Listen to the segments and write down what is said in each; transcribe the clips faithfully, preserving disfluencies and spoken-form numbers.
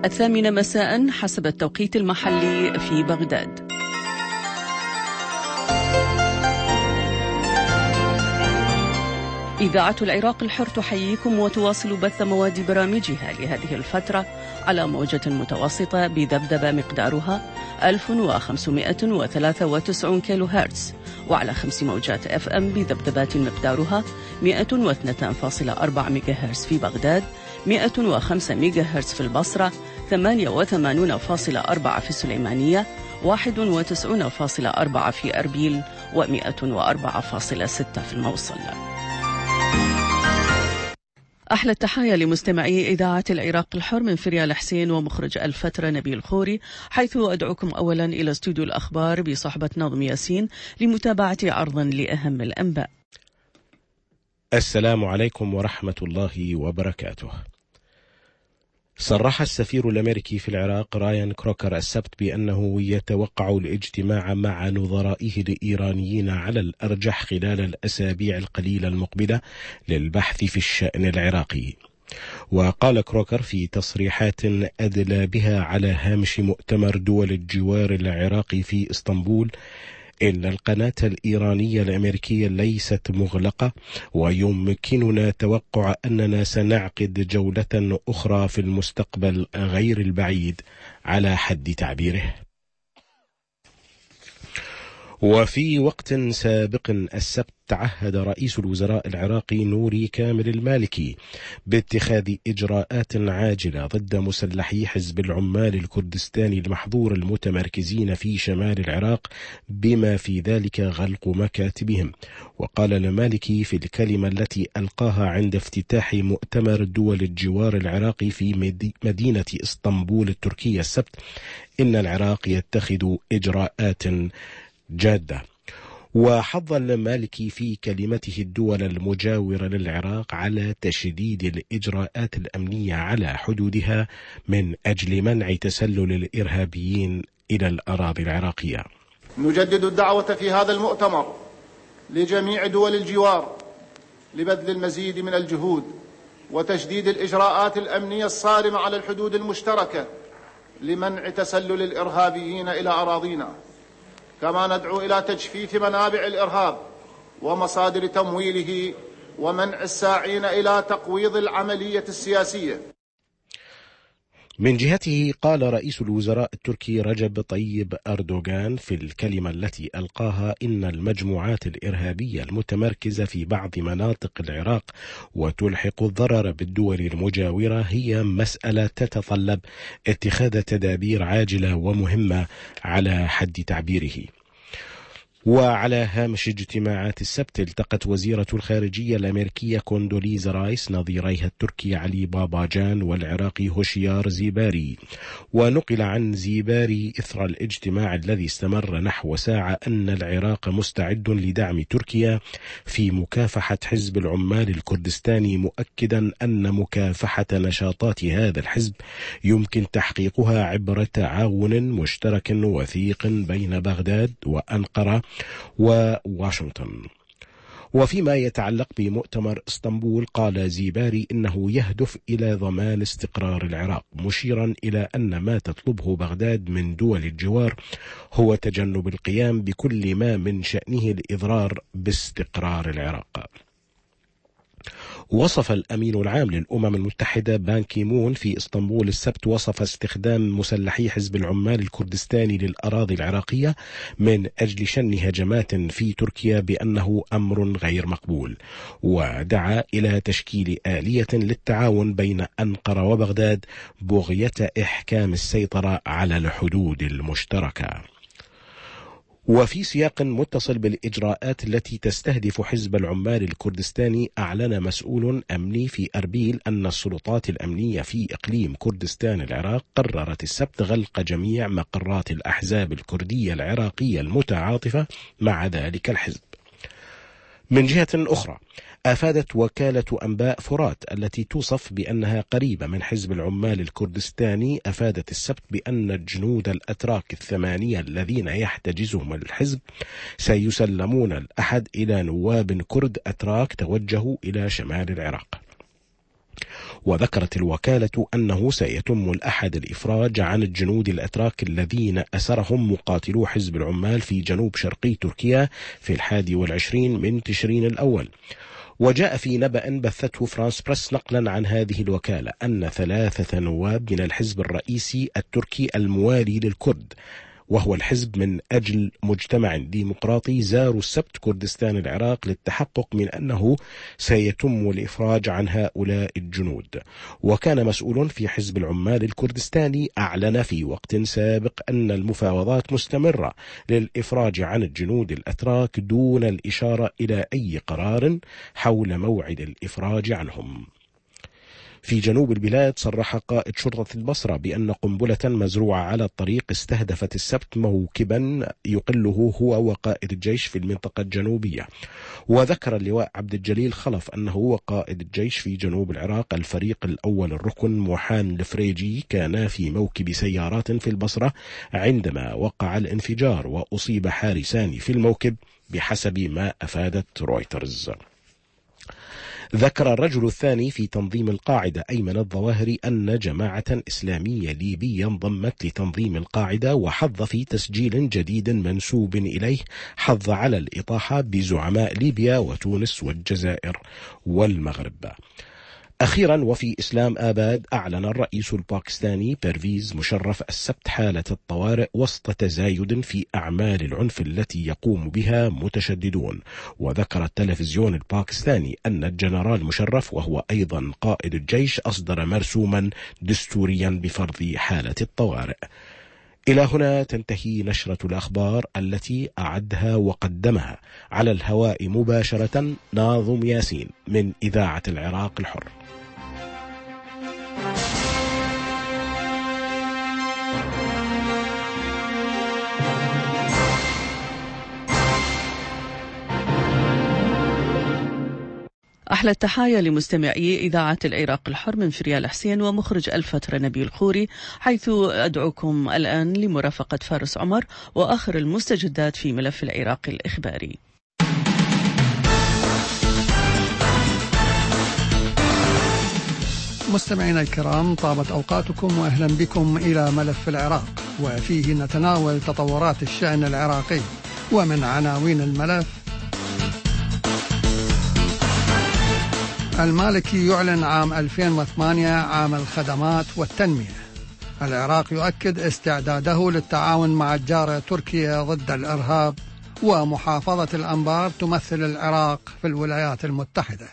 الثامنة مساء حسب التوقيت المحلي في بغداد. إذاعة العراق الحر تحييكم وتواصل بث مواد برامجها لهذه الفترة على موجة متوسطة بذبذبة مقدارها ألف وخمسمائة وثلاثة وتسعين كيلو هرتز، وعلى خمس موجات اف ام بذبذبات مقدارها مائة واثنين فاصلة أربعة ميجا هرتز في بغداد، مائة وخمسة ميجا هرتز في البصرة، ثمانية وثمانين فاصلة أربعة في السليمانية، واحد وتسعين فاصلة أربعة في أربيل، ومائة وأربعة فاصلة ستة في الموصل. أحلى التحايا لمستمعي إذاعة العراق الحر من فريال حسين ومخرج الفترة نبيل خوري، حيث أدعوكم أولا إلى استوديو الأخبار بصحبة ناظم ياسين لمتابعة عرضا لأهم الأنباء. السلام عليكم ورحمة الله وبركاته. صرح السفير الأمريكي في العراق رايان كروكر السبت بأنه يتوقع الاجتماع مع نظرائه الإيرانيين على الأرجح خلال الأسابيع القليلة المقبلة للبحث في الشأن العراقي. وقال كروكر في تصريحات أدلى بها على هامش مؤتمر دول الجوار العراقي في إسطنبول إن القناة الإيرانية الأمريكية ليست مغلقة، ويمكننا توقع أننا سنعقد جولة أخرى في المستقبل غير البعيد على حد تعبيره. وفي وقت سابق السبت تعهد رئيس الوزراء العراقي نوري كامل المالكي باتخاذ إجراءات عاجلة ضد مسلحي حزب العمال الكردستاني المحظور المتمركزين في شمال العراق، بما في ذلك غلق مكاتبهم. وقال المالكي في الكلمة التي ألقاها عند افتتاح مؤتمر دول الجوار العراقي في مدينة إسطنبول التركية السبت إن العراق يتخذ إجراءات جادة. وحض المالكي في كلمته الدول المجاورة للعراق على تشديد الإجراءات الأمنية على حدودها من أجل منع تسلل الإرهابيين إلى الأراضي العراقية. نجدد الدعوة في هذا المؤتمر لجميع دول الجوار لبذل المزيد من الجهود وتشديد الإجراءات الأمنية الصارمة على الحدود المشتركة لمنع تسلل الإرهابيين إلى أراضينا. كما ندعو إلى تجفيف منابع الإرهاب ومصادر تمويله ومنع الساعين إلى تقويض العملية السياسية. من جهته قال رئيس الوزراء التركي رجب طيب أردوغان في الكلمة التي ألقاها إن المجموعات الإرهابية المتمركزة في بعض مناطق العراق وتلحق الضرر بالدول المجاورة هي مسألة تتطلب اتخاذ تدابير عاجلة ومهمة على حد تعبيره. وعلى هامش اجتماعات السبت التقت وزيرة الخارجية الأمريكية كوندوليزا رايس نظيريها التركي علي باباجان والعراقي هوشيار زيباري. ونقل عن زيباري إثر الاجتماع الذي استمر نحو ساعة أن العراق مستعد لدعم تركيا في مكافحة حزب العمال الكردستاني، مؤكدا أن مكافحة نشاطات هذا الحزب يمكن تحقيقها عبر تعاون مشترك وثيق بين بغداد وأنقرة وواشنطن. وفيما يتعلق بمؤتمر اسطنبول قال زيباري إنه يهدف إلى ضمان استقرار العراق، مشيرا إلى أن ما تطلبه بغداد من دول الجوار هو تجنب القيام بكل ما من شأنه الإضرار باستقرار العراق. وصف الأمين العام للأمم المتحدة بان كي مون في إسطنبول السبت وصف استخدام مسلحي حزب العمال الكردستاني للأراضي العراقية من أجل شن هجمات في تركيا بأنه أمر غير مقبول، ودعا إلى تشكيل آلية للتعاون بين أنقرة وبغداد بغية إحكام السيطرة على الحدود المشتركة. وفي سياق متصل بالإجراءات التي تستهدف حزب العمال الكردستاني، أعلن مسؤول أمني في أربيل أن السلطات الأمنية في إقليم كردستان العراق قررت السبت غلق جميع مقرات الأحزاب الكردية العراقية المتعاطفة مع ذلك الحزب. من جهة أخرى أفادت وكالة أنباء فرات التي توصف بأنها قريبة من حزب العمال الكردستاني أفادت السبت بأن الجنود الأتراك الثمانية الذين يحتجزهم الحزب سيسلمون الأحد إلى نواب كرد أتراك توجهوا إلى شمال العراق. وذكرت الوكالة أنه سيتم الأحد الإفراج عن الجنود الأتراك الذين أسرهم مقاتلو حزب العمال في جنوب شرقي تركيا في الحادي والعشرين من تشرين الأول. وجاء في نبأ بثته فرانس بريس نقلا عن هذه الوكالة أن ثلاثة نواب من الحزب الرئيسي التركي الموالي للكرد، وهو الحزب من أجل مجتمع ديمقراطي، زاروا السبت كردستان العراق للتحقق من أنه سيتم الإفراج عن هؤلاء الجنود. وكان مسؤول في حزب العمال الكردستاني أعلن في وقت سابق أن المفاوضات مستمرة للإفراج عن الجنود الأتراك دون الإشارة إلى أي قرار حول موعد الإفراج عنهم. في جنوب البلاد صرح قائد شرطة البصرة بأن قنبلة مزروعة على الطريق استهدفت السبت موكبا يقله هو وقائد الجيش في المنطقة الجنوبية. وذكر اللواء عبد الجليل خلف أنه وقائد الجيش في جنوب العراق الفريق الأول الركن موحان الفريجي كان في موكب سيارات في البصرة عندما وقع الانفجار، وأصيب حارسان في الموكب بحسب ما أفادت رويترز. ذكر الرجل الثاني في تنظيم القاعدة أيمن الظواهري أن جماعة إسلامية ليبية انضمت لتنظيم القاعدة، وحظ في تسجيل جديد منسوب إليه حظ على الإطاحة بزعماء ليبيا وتونس والجزائر والمغرب. أخيرا وفي إسلام آباد أعلن الرئيس الباكستاني بيرويز مشرف السبت حالة الطوارئ وسط تزايد في أعمال العنف التي يقوم بها متشددون. وذكر التلفزيون الباكستاني أن الجنرال مشرف وهو أيضا قائد الجيش أصدر مرسوما دستوريا بفرض حالة الطوارئ. إلى هنا تنتهي نشرة الأخبار التي أعدها وقدمها على الهواء مباشرة ناظم ياسين من إذاعة العراق الحر. أحلى التحايا لمستمعي إذاعة العراق الحر من فريال حسين ومخرج الفترة نبيل خوري، حيث أدعوكم الآن لمرافقة فارس عمر وآخر المستجدات في ملف العراق الإخباري. مستمعينا الكرام، طابت أوقاتكم وأهلا بكم إلى ملف العراق، وفيه نتناول تطورات الشأن العراقي. ومن عناوين الملف: المالكي يعلن عام ألفين وثمانية عام الخدمات والتنمية. العراق يؤكد استعداده للتعاون مع الجارة تركيا ضد الإرهاب. ومحافظة الأنبار تمثل العراق في الولايات المتحدة.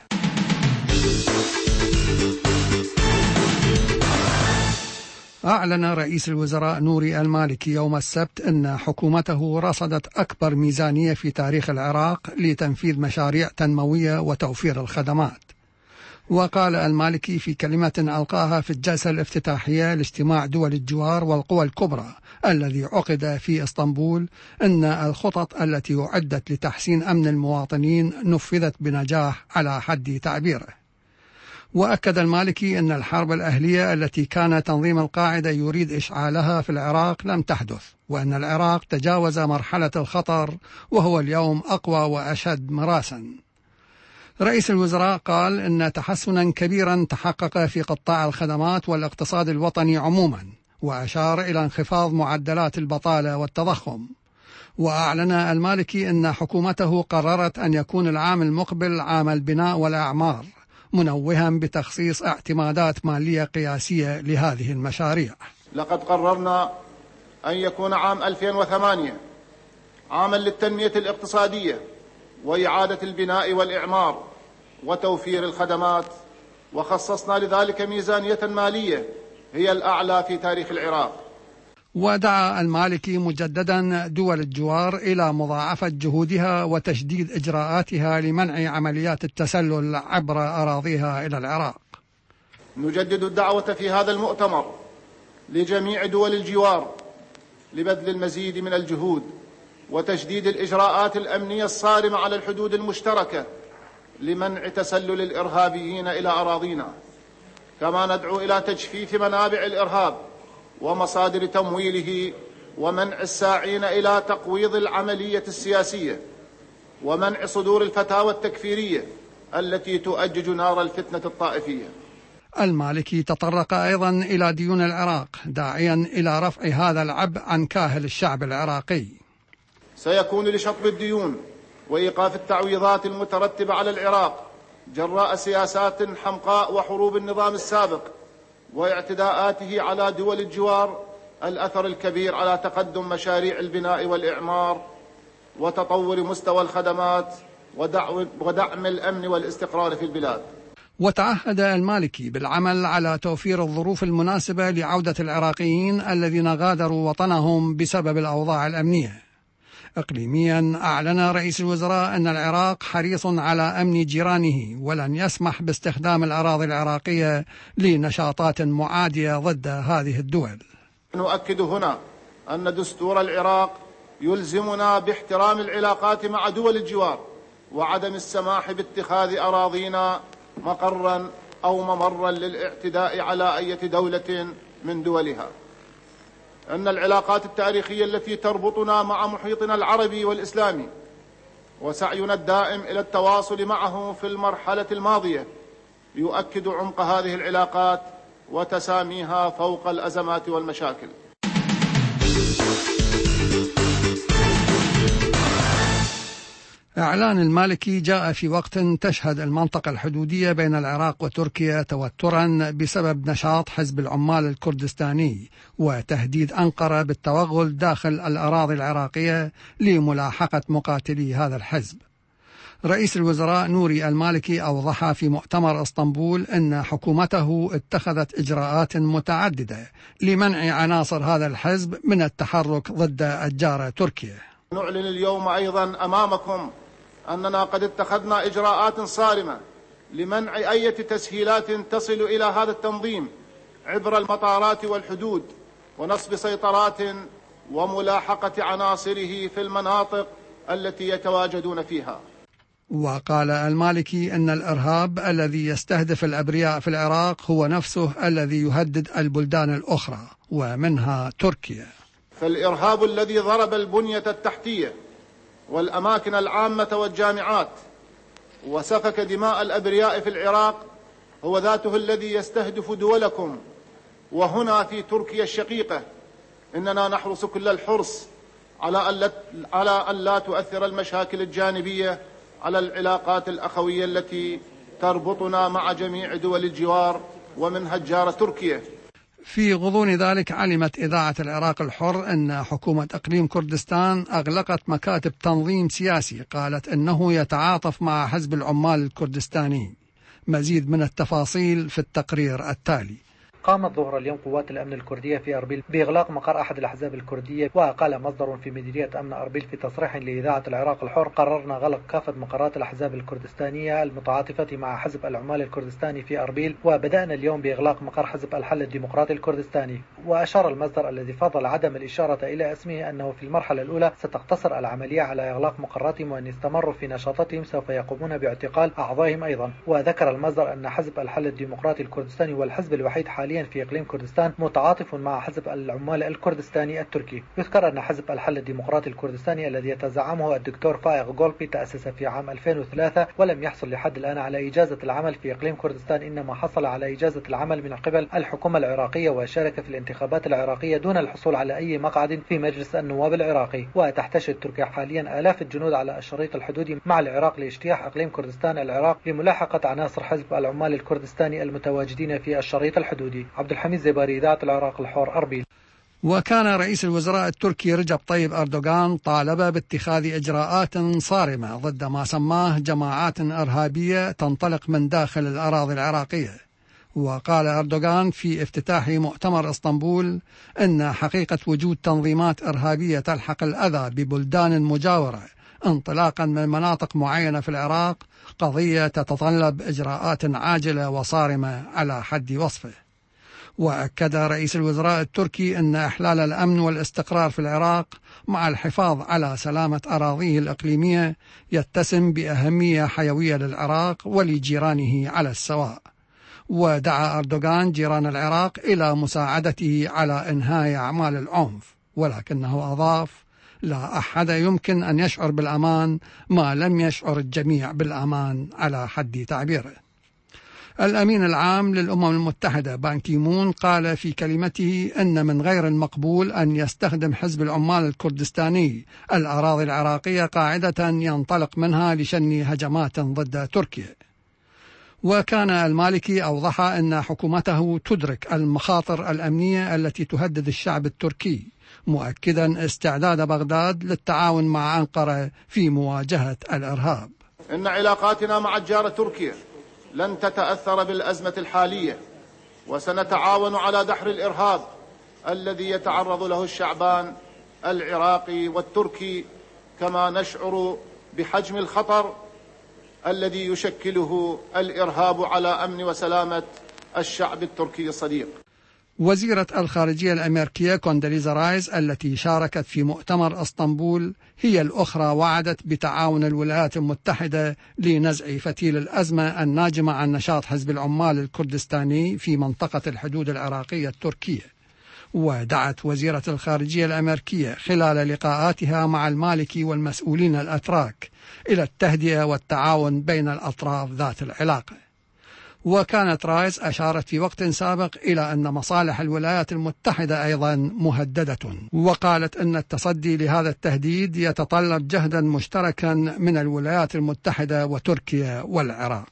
أعلن رئيس الوزراء نوري المالكي يوم السبت أن حكومته رصدت أكبر ميزانية في تاريخ العراق لتنفيذ مشاريع تنموية وتوفير الخدمات. وقال المالكي في كلمة ألقاها في الجلسة الافتتاحية لاجتماع دول الجوار والقوى الكبرى الذي عقد في اسطنبول أن الخطط التي أعدت لتحسين أمن المواطنين نفذت بنجاح على حد تعبيره. وأكد المالكي أن الحرب الأهلية التي كان تنظيم القاعدة يريد إشعالها في العراق لم تحدث، وأن العراق تجاوز مرحلة الخطر وهو اليوم أقوى وأشد مراسا. رئيس الوزراء قال إن تحسنا كبيرا تحقق في قطاع الخدمات والاقتصاد الوطني عموما، وأشار إلى انخفاض معدلات البطالة والتضخم. وأعلن المالكي أن حكومته قررت أن يكون العام المقبل عام البناء والأعمار، منوها بتخصيص اعتمادات مالية قياسية لهذه المشاريع. لقد قررنا أن يكون عام ألفين وثمانية عاما للتنمية الاقتصادية وإعادة البناء والإعمار وتوفير الخدمات، وخصصنا لذلك ميزانية مالية هي الأعلى في تاريخ العراق. ودعا المالكي مجددا دول الجوار إلى مضاعفة جهودها وتشديد إجراءاتها لمنع عمليات التسلل عبر أراضيها إلى العراق. نجدد الدعوة في هذا المؤتمر لجميع دول الجوار لبذل المزيد من الجهود وتشديد الإجراءات الأمنية الصارمة على الحدود المشتركة لمنع تسلل الإرهابيين إلى أراضينا، كما ندعو إلى تجفيف منابع الإرهاب ومصادر تمويله، ومنع الساعين إلى تقويض العملية السياسية، ومنع صدور الفتاوى التكفيرية التي تؤجج نار الفتنة الطائفية. المالكي تطرق أيضا إلى ديون العراق داعيا إلى رفع هذا العبء عن كاهل الشعب العراقي. سيكون لشطب الديون وإيقاف التعويضات المترتبة على العراق جراء سياسات حمقاء وحروب النظام السابق واعتداءاته على دول الجوار الأثر الكبير على تقدم مشاريع البناء والإعمار وتطور مستوى الخدمات ودعم الأمن والاستقرار في البلاد. وتعهد المالكي بالعمل على توفير الظروف المناسبة لعودة العراقيين الذين غادروا وطنهم بسبب الأوضاع الأمنية. إقليميا أعلن رئيس الوزراء أن العراق حريص على أمن جيرانه ولن يسمح باستخدام الأراضي العراقية لنشاطات معادية ضد هذه الدول. نؤكد هنا أن دستور العراق يلزمنا باحترام العلاقات مع دول الجوار وعدم السماح باتخاذ أراضينا مقرا أو ممرا للاعتداء على أي دولة من دولها. أن العلاقات التاريخية التي تربطنا مع محيطنا العربي والإسلامي وسعينا الدائم إلى التواصل معه في المرحلة الماضية يؤكد عمق هذه العلاقات وتساميها فوق الأزمات والمشاكل. إعلان المالكي جاء في وقت تشهد المنطقة الحدودية بين العراق وتركيا توترا بسبب نشاط حزب العمال الكردستاني وتهديد أنقرة بالتوغل داخل الأراضي العراقية لملاحقة مقاتلي هذا الحزب. رئيس الوزراء نوري المالكي أوضح في مؤتمر اسطنبول أن حكومته اتخذت إجراءات متعددة لمنع عناصر هذا الحزب من التحرك ضد الجارة تركيا. نعلن اليوم أيضا أمامكم أننا قد اتخذنا إجراءات صارمة لمنع أي تسهيلات تصل إلى هذا التنظيم عبر المطارات والحدود ونصب سيطرات وملاحقة عناصره في المناطق التي يتواجدون فيها. وقال المالكي أن الإرهاب الذي يستهدف الأبرياء في العراق هو نفسه الذي يهدد البلدان الأخرى ومنها تركيا. فالإرهاب الذي ضرب البنية التحتية والأماكن العامة والجامعات وسفك دماء الأبرياء في العراق هو ذاته الذي يستهدف دولكم. وهنا في تركيا الشقيقة إننا نحرص كل الحرص على أن لا تؤثر المشاكل الجانبية على العلاقات الأخوية التي تربطنا مع جميع دول الجوار ومنها الجارة تركيا. في غضون ذلك علمت إذاعة العراق الحر أن حكومة إقليم كردستان أغلقت مكاتب تنظيم سياسي قالت أنه يتعاطف مع حزب العمال الكردستاني. مزيد من التفاصيل في التقرير التالي. قامت ظهر اليوم قوات الأمن الكردية في أربيل بإغلاق مقر أحد الأحزاب الكردية. وقال مصدر في مديرية أمن أربيل في تصريح لإذاعة العراق الحر: قررنا غلق كافة مقرات الأحزاب الكردستانية المتعاطفة مع حزب العمال الكردستاني في أربيل، وبدأنا اليوم بإغلاق مقر حزب الحل الديمقراطي الكردستاني. وأشار المصدر الذي فضل عدم الإشارة إلى اسمه أنه في المرحلة الأولى ستقتصر العملية على إغلاق مقراتهم، وأن استمروا في نشاطاتهم سوف يقومون باعتقال أعضائهم أيضا. وذكر المصدر أن حزب الحل الديمقراطي الكردستاني هو الحزب الوحيد حاليا في إقليم كردستان متعاطف مع حزب العمال الكردستاني التركي. يذكر أن حزب الحل الديمقراطي الكردستاني الذي يتزعمه الدكتور فائق غولبي تأسس في عام ألفين وثلاثة ولم يحصل لحد الآن على إجازة العمل في إقليم كردستان، إنما حصل على إجازة العمل من قبل الحكومة العراقية وشارك في الانتخابات العراقية دون الحصول على أي مقعد في مجلس النواب العراقي. وتحتشد تركيا حاليا آلاف الجنود على الشريط الحدودي مع العراق لاجتياح إقليم كردستان العراق لملاحقة عناصر حزب العمال الكردستاني المتواجدين في الشريط الحدودي. عبد الحميد زباري، إذاعة العراق الحر، أربيل. وكان رئيس الوزراء التركي رجب طيب أردوغان طالب باتخاذ إجراءات صارمة ضد ما سماه جماعات إرهابية تنطلق من داخل الأراضي العراقية. وقال أردوغان في افتتاح مؤتمر اسطنبول إن حقيقة وجود تنظيمات إرهابية تلحق الأذى ببلدان مجاورة انطلاقا من مناطق معينة في العراق قضية تتطلب إجراءات عاجلة وصارمة على حد وصفه. وأكد رئيس الوزراء التركي أن إحلال الأمن والاستقرار في العراق مع الحفاظ على سلامة أراضيه الإقليمية يتسم بأهمية حيوية للعراق ولجيرانه على السواء. ودعا أردوغان جيران العراق إلى مساعدته على إنهاء أعمال العنف، ولكنه أضاف: لا أحد يمكن أن يشعر بالأمان ما لم يشعر الجميع بالأمان على حد تعبيره. الأمين العام للأمم المتحدة بان كي مون قال في كلمته أن من غير المقبول أن يستخدم حزب العمال الكردستاني الأراضي العراقية قاعدة ينطلق منها لشن هجمات ضد تركيا. وكان المالكي أوضح أن حكومته تدرك المخاطر الأمنية التي تهدد الشعب التركي، مؤكدا استعداد بغداد للتعاون مع أنقرة في مواجهة الإرهاب. إن علاقاتنا مع الجارة تركيا لن تتأثر بالأزمة الحالية، وسنتعاون على دحر الإرهاب الذي يتعرض له الشعبان العراقي والتركي، كما نشعر بحجم الخطر الذي يشكله الإرهاب على أمن وسلامة الشعب التركي الصديق. وزيرة الخارجية الأمريكية كونداليزا رايس التي شاركت في مؤتمر اسطنبول هي الأخرى وعدت بتعاون الولايات المتحدة لنزع فتيل الأزمة الناجمة عن نشاط حزب العمال الكردستاني في منطقة الحدود العراقية التركية. ودعت وزيرة الخارجية الأمريكية خلال لقاءاتها مع المالكي والمسؤولين الأتراك إلى التهدئة والتعاون بين الأطراف ذات العلاقة. وكانت رايس أشارت في وقت سابق إلى أن مصالح الولايات المتحدة أيضا مهددة، وقالت أن التصدي لهذا التهديد يتطلب جهدا مشتركا من الولايات المتحدة وتركيا والعراق.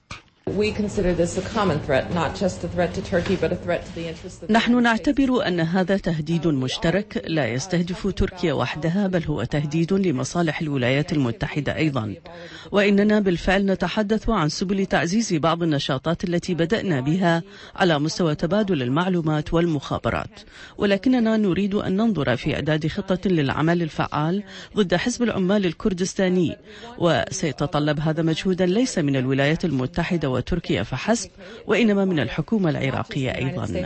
نحن نعتبر أن هذا تهديد مشترك لا يستهدف تركيا وحدها، بل هو تهديد لمصالح الولايات المتحدة أيضا. وإننا بالفعل نتحدث عن سبل تعزيز بعض النشاطات التي بدأنا بها على مستوى تبادل المعلومات والمخابرات، ولكننا نريد أن ننظر في إعداد خطة للعمل الفعال ضد حزب العمال الكردستاني، وسيتطلب هذا مجهودا ليس من الولايات المتحدة وتركيا فحسب، وإنما من الحكومة العراقية أيضا.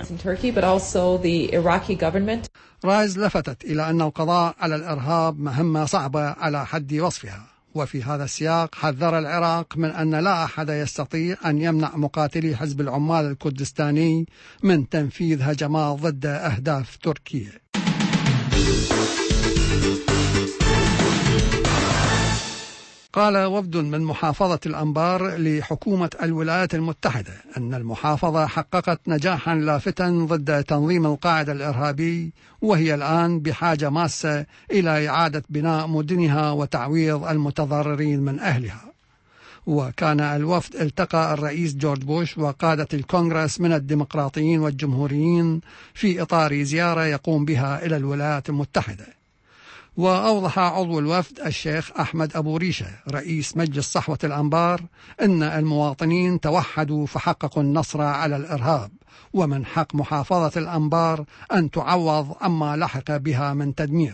رايز لفتت إلى أن القضاء على الإرهاب مهمة صعبة على حد وصفها، وفي هذا السياق حذر العراق من أن لا أحد يستطيع أن يمنع مقاتلي حزب العمال الكردستاني من تنفيذ هجمات ضد أهداف تركيا. قال وفد من محافظة الأنبار لحكومة الولايات المتحدة أن المحافظة حققت نجاحا لافتا ضد تنظيم القاعدة الإرهابي، وهي الآن بحاجة ماسة إلى إعادة بناء مدنها وتعويض المتضررين من أهلها. وكان الوفد التقى الرئيس جورج بوش وقادة الكونغرس من الديمقراطيين والجمهوريين في إطار زيارة يقوم بها إلى الولايات المتحدة. وأوضح عضو الوفد الشيخ أحمد أبو ريشة رئيس مجلس صحوة الأنبار أن المواطنين توحدوا فحققوا النصر على الإرهاب، ومن حق محافظة الأنبار أن تعوض عما لحق بها من تدمير.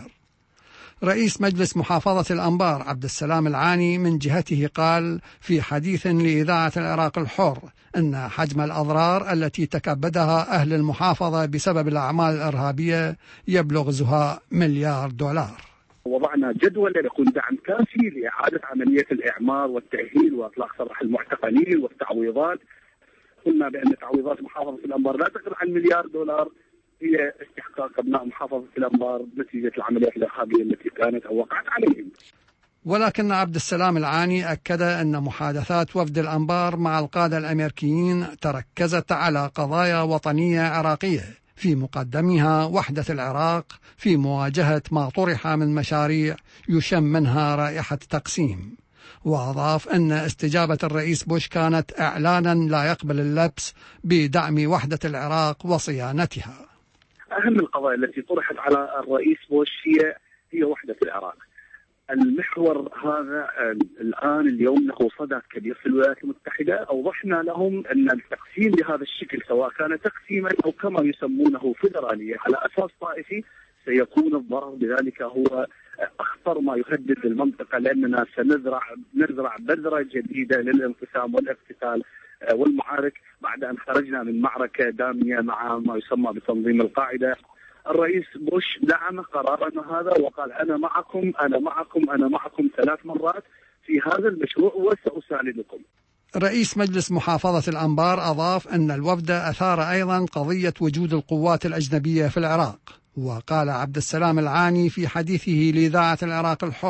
رئيس مجلس محافظة الأنبار عبد السلام العاني من جهته قال في حديث لإذاعة العراق الحر أن حجم الأضرار التي تكبدها أهل المحافظة بسبب الأعمال الإرهابية يبلغ زهاء مليار دولار. وضعنا جدول يكون دعم كافي لإعادة عملية الإعمار والتأهيل وإطلاق سراح المعتقلين والتعويضات. قلنا بأن تعويضات محافظة الأنبار لا تقل عن مليار دولار هي استحقاق أبناء محافظة الأنبار نتيجة العمليات الإرهابية التي كانت أو وقعت عليهم. ولكن عبد السلام العاني أكد أن محادثات وفد الأنبار مع القادة الأمريكيين تركزت على قضايا وطنية عراقية في مقدمها وحدة العراق في مواجهة ما طرح من مشاريع يشم منها رائحة تقسيم. وأضاف أن استجابة الرئيس بوش كانت إعلانا لا يقبل اللبس بدعم وحدة العراق وصيانتها. أهم القضايا التي طرحت على الرئيس بوش هي هي وحدة العراق. المحور هذا الآن اليوم له صدى كبير في الولايات المتحدة. أوضحنا لهم أن التقسيم بهذا الشكل سواء كان تقسيما أو كما يسمونه فيدرالية على أساس طائفي سيكون الضرر بذلك هو أخطر ما يهدد المنطقة، لأننا سنزرع نزرع بذرة جديدة للانقسام والاقتتال والمعارك بعد أن خرجنا من معركة دامية مع ما يسمى بتنظيم القاعدة. الرئيس بوش دعم قرارنا هذا وقال أنا معكم أنا معكم أنا معكم ثلاث مرات في هذا المشروع وسأساندكم. رئيس مجلس محافظة الأنبار أضاف أن الوفد أثار أيضا قضية وجود القوات الأجنبية في العراق. وقال عبد السلام العاني في حديثه لإذاعة العراق الحر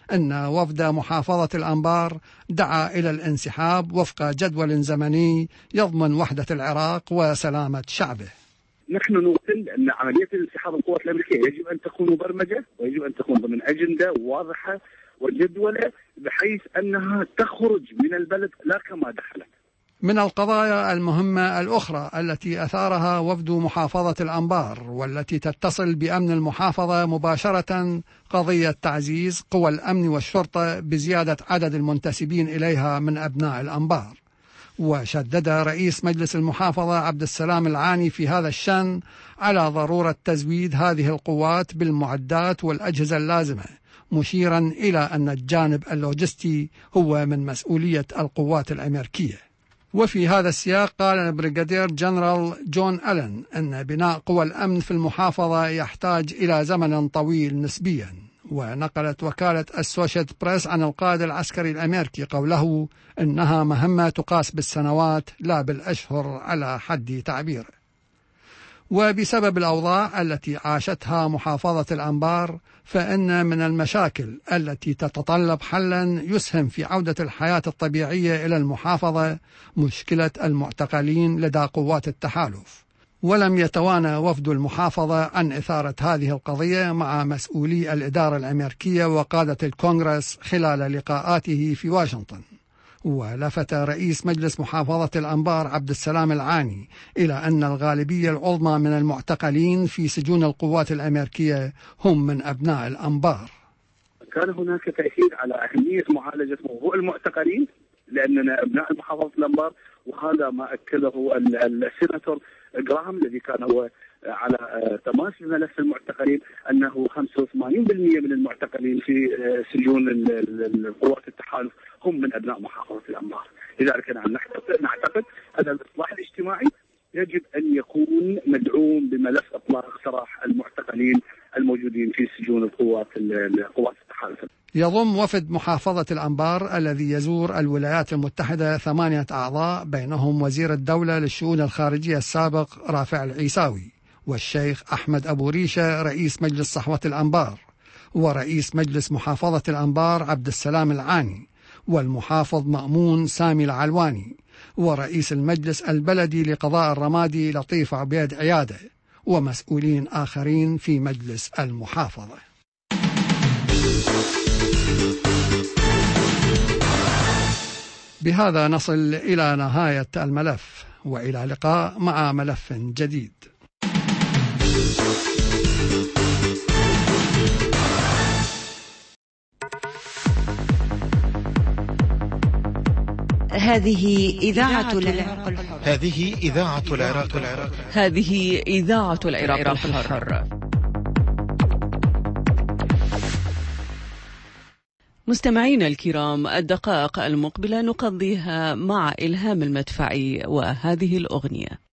أن وفد محافظة الأنبار دعا إلى الانسحاب وفق جدول زمني يضمن وحدة العراق وسلامة شعبه. نحن نقول أن عملية الانسحاب القوات الأمريكية يجب أن تكون مبرمجة ويجب أن تكون ضمن أجندة واضحة وجدولة بحيث أنها تخرج من البلد لا كما دخلت. من القضايا المهمة الأخرى التي أثارها وفد محافظة الأنبار والتي تتصل بأمن المحافظة مباشرة قضية تعزيز قوى الأمن والشرطة بزيادة عدد المنتسبين إليها من أبناء الأنبار. وشدد رئيس مجلس المحافظة عبد السلام العاني في هذا الشأن على ضرورة تزويد هذه القوات بالمعدات والأجهزة اللازمة، مشيرا إلى أن الجانب اللوجستي هو من مسؤولية القوات الأمريكية. وفي هذا السياق قال البريغادير جنرال جون ألن أن بناء قوى الأمن في المحافظة يحتاج إلى زمن طويل نسبيا. ونقلت وكالة السوشيت بريس عن القائد العسكري الأمريكي قوله إنها مهمة تقاس بالسنوات لا بالأشهر على حد تعبيره. وبسبب الأوضاع التي عاشتها محافظة الأنبار فإن من المشاكل التي تتطلب حلا يسهم في عودة الحياة الطبيعية إلى المحافظة مشكلة المعتقلين لدى قوات التحالف. ولم يتوانى وفد المحافظة عن إثارة هذه القضية مع مسؤولي الإدارة الأمريكية وقادة الكونغرس خلال لقاءاته في واشنطن. ولفت رئيس مجلس محافظة الأنبار عبد السلام العاني إلى أن الغالبية العظمى من المعتقلين في سجون القوات الأمريكية هم من أبناء الأنبار. كان هناك تأكيد على أهمية معالجة موضوع المعتقلين لأننا أبناء محافظة الأنبار، وهذا ما أكده السيناتور جراهام الذي كان هو على تماس بملف المعتقلين، أنه خمسة وثمانين بالمئة من المعتقلين في سجون القوات التحالف هم من أبناء محافظة الأنبار. لذلك نعتقد أن الإصلاح الاجتماعي يجب أن يكون مدعوم بملف إطلاق سراح المعتقلين الموجودين في سجون القوات القوات التحالف. يضم وفد محافظة الأنبار الذي يزور الولايات المتحدة ثمانية أعضاء بينهم وزير الدولة للشؤون الخارجية السابق رافع العيساوي، والشيخ أحمد أبو ريشة رئيس مجلس صحوة الأنبار، ورئيس مجلس محافظة الأنبار عبد السلام العاني، والمحافظ مأمون سامي العلواني، ورئيس المجلس البلدي لقضاء الرمادي لطيف عبيد عيادة، ومسؤولين آخرين في مجلس المحافظة. بهذا نصل إلى نهاية الملف، وإلى لقاء مع ملف جديد. هذه إذاعة العراق الحر. هذه إذاعة العراق الحر. هذه إذاعة العراق الحر. مستمعينا الكرام، الدقائق المقبلة نقضيها مع إلهام المدفعي وهذه الأغنية.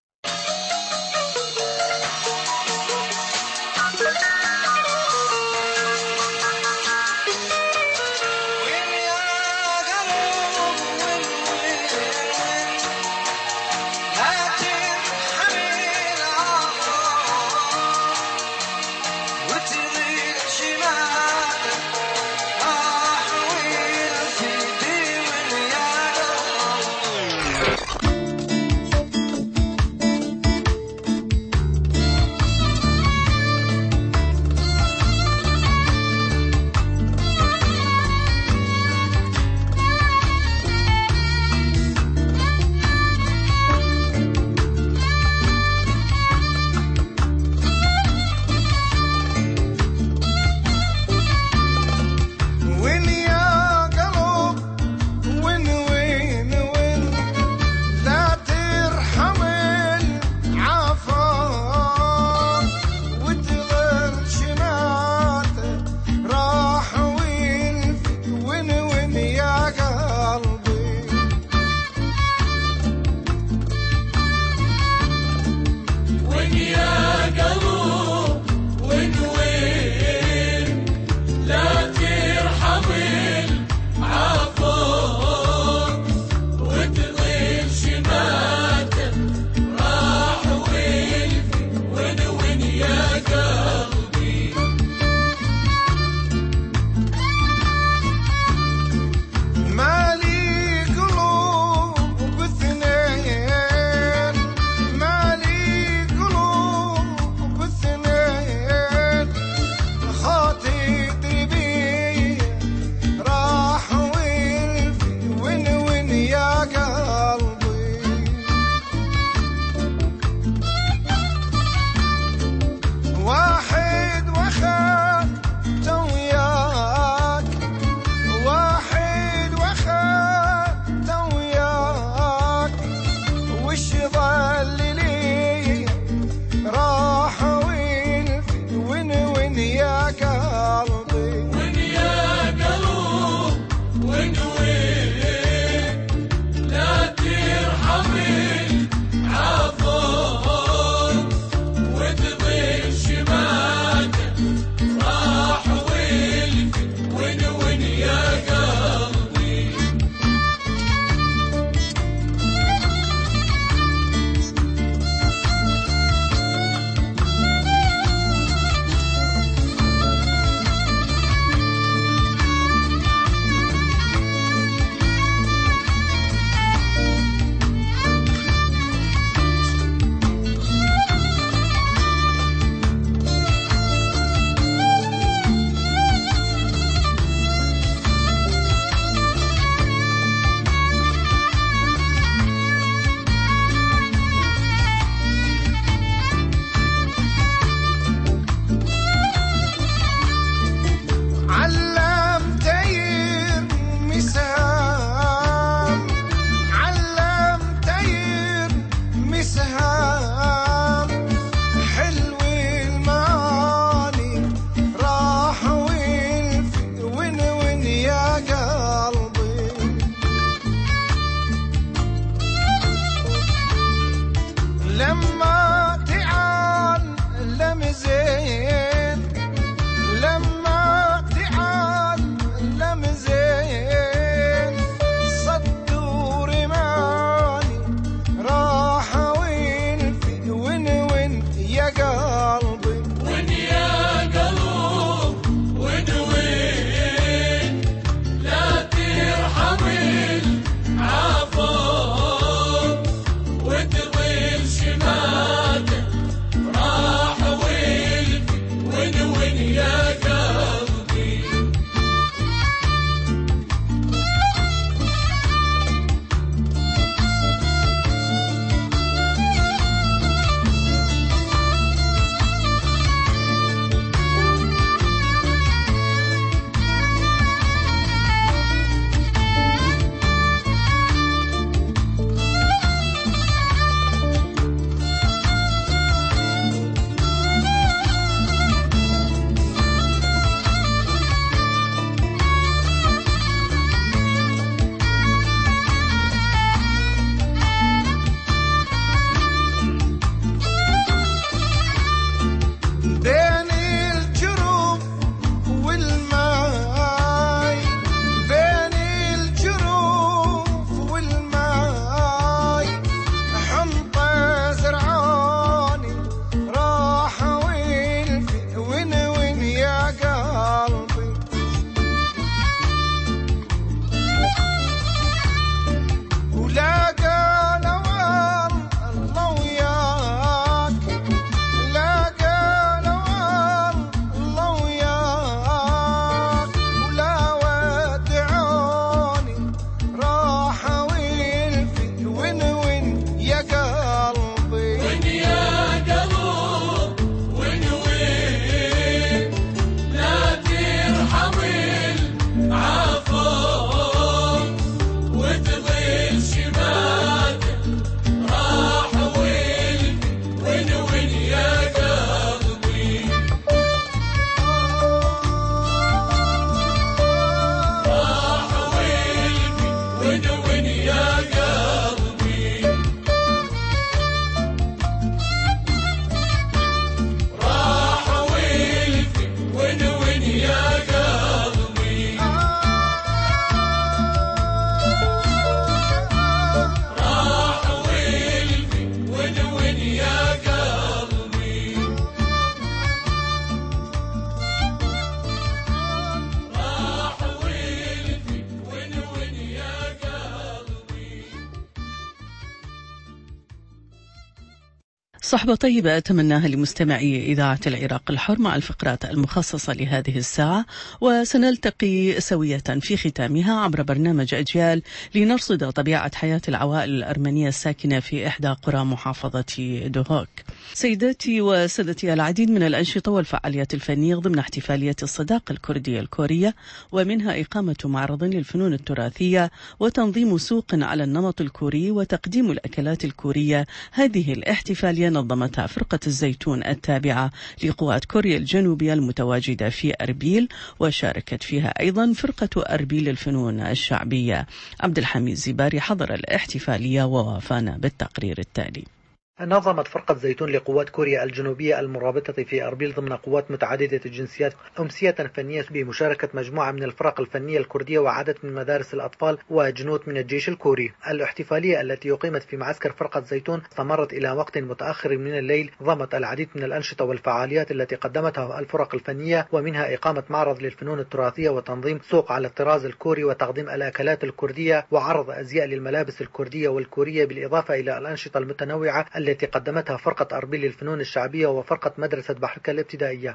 صحبة طيبة أتمناها لمستمعي إذاعة العراق الحر مع الفقرات المخصصة لهذه الساعة، وسنلتقي سوية في ختامها عبر برنامج أجيال لنرصد طبيعة حياة العوائل الأرمنية الساكنة في إحدى قرى محافظة دهوك. سيداتي وسادتي، العديد من الأنشطة والفعاليات الفنية ضمن احتفالية الصداقة الكردية الكورية، ومنها إقامة معرض للفنون التراثية وتنظيم سوق على النمط الكوري وتقديم الأكلات الكورية. هذه الاحتفالية نظمتها فرقة الزيتون التابعة لقوات كوريا الجنوبية المتواجدة في أربيل، وشاركت فيها أيضا فرقة أربيل للفنون الشعبية. عبد الحميد زباري حضر الاحتفالية ووافانا بالتقرير التالي. نظمت فرقة زيتون لقوات كوريا الجنوبية المرابطة في أربيل ضمن قوات متعددة الجنسيات أمسية فنية بمشاركة مجموعة من الفرق الفنية الكردية وعدد من مدارس الأطفال وجنود من الجيش الكوري. الاحتفالية التي أقيمت في معسكر فرقة زيتون استمرت إلى وقت متأخر من الليل، ضمت العديد من الأنشطة والفعاليات التي قدمتها الفرق الفنية، ومنها إقامة معرض للفنون التراثية وتنظيم سوق على الطراز الكوري وتقديم الأكلات الكردية وعرض أزياء للملابس الكردية والكورية، بالإضافة إلى الأنشطة المتنوعة التي قدمتها فرقة أربيل للفنون الشعبية وفرقة مدرسة بحركة الابتدائية.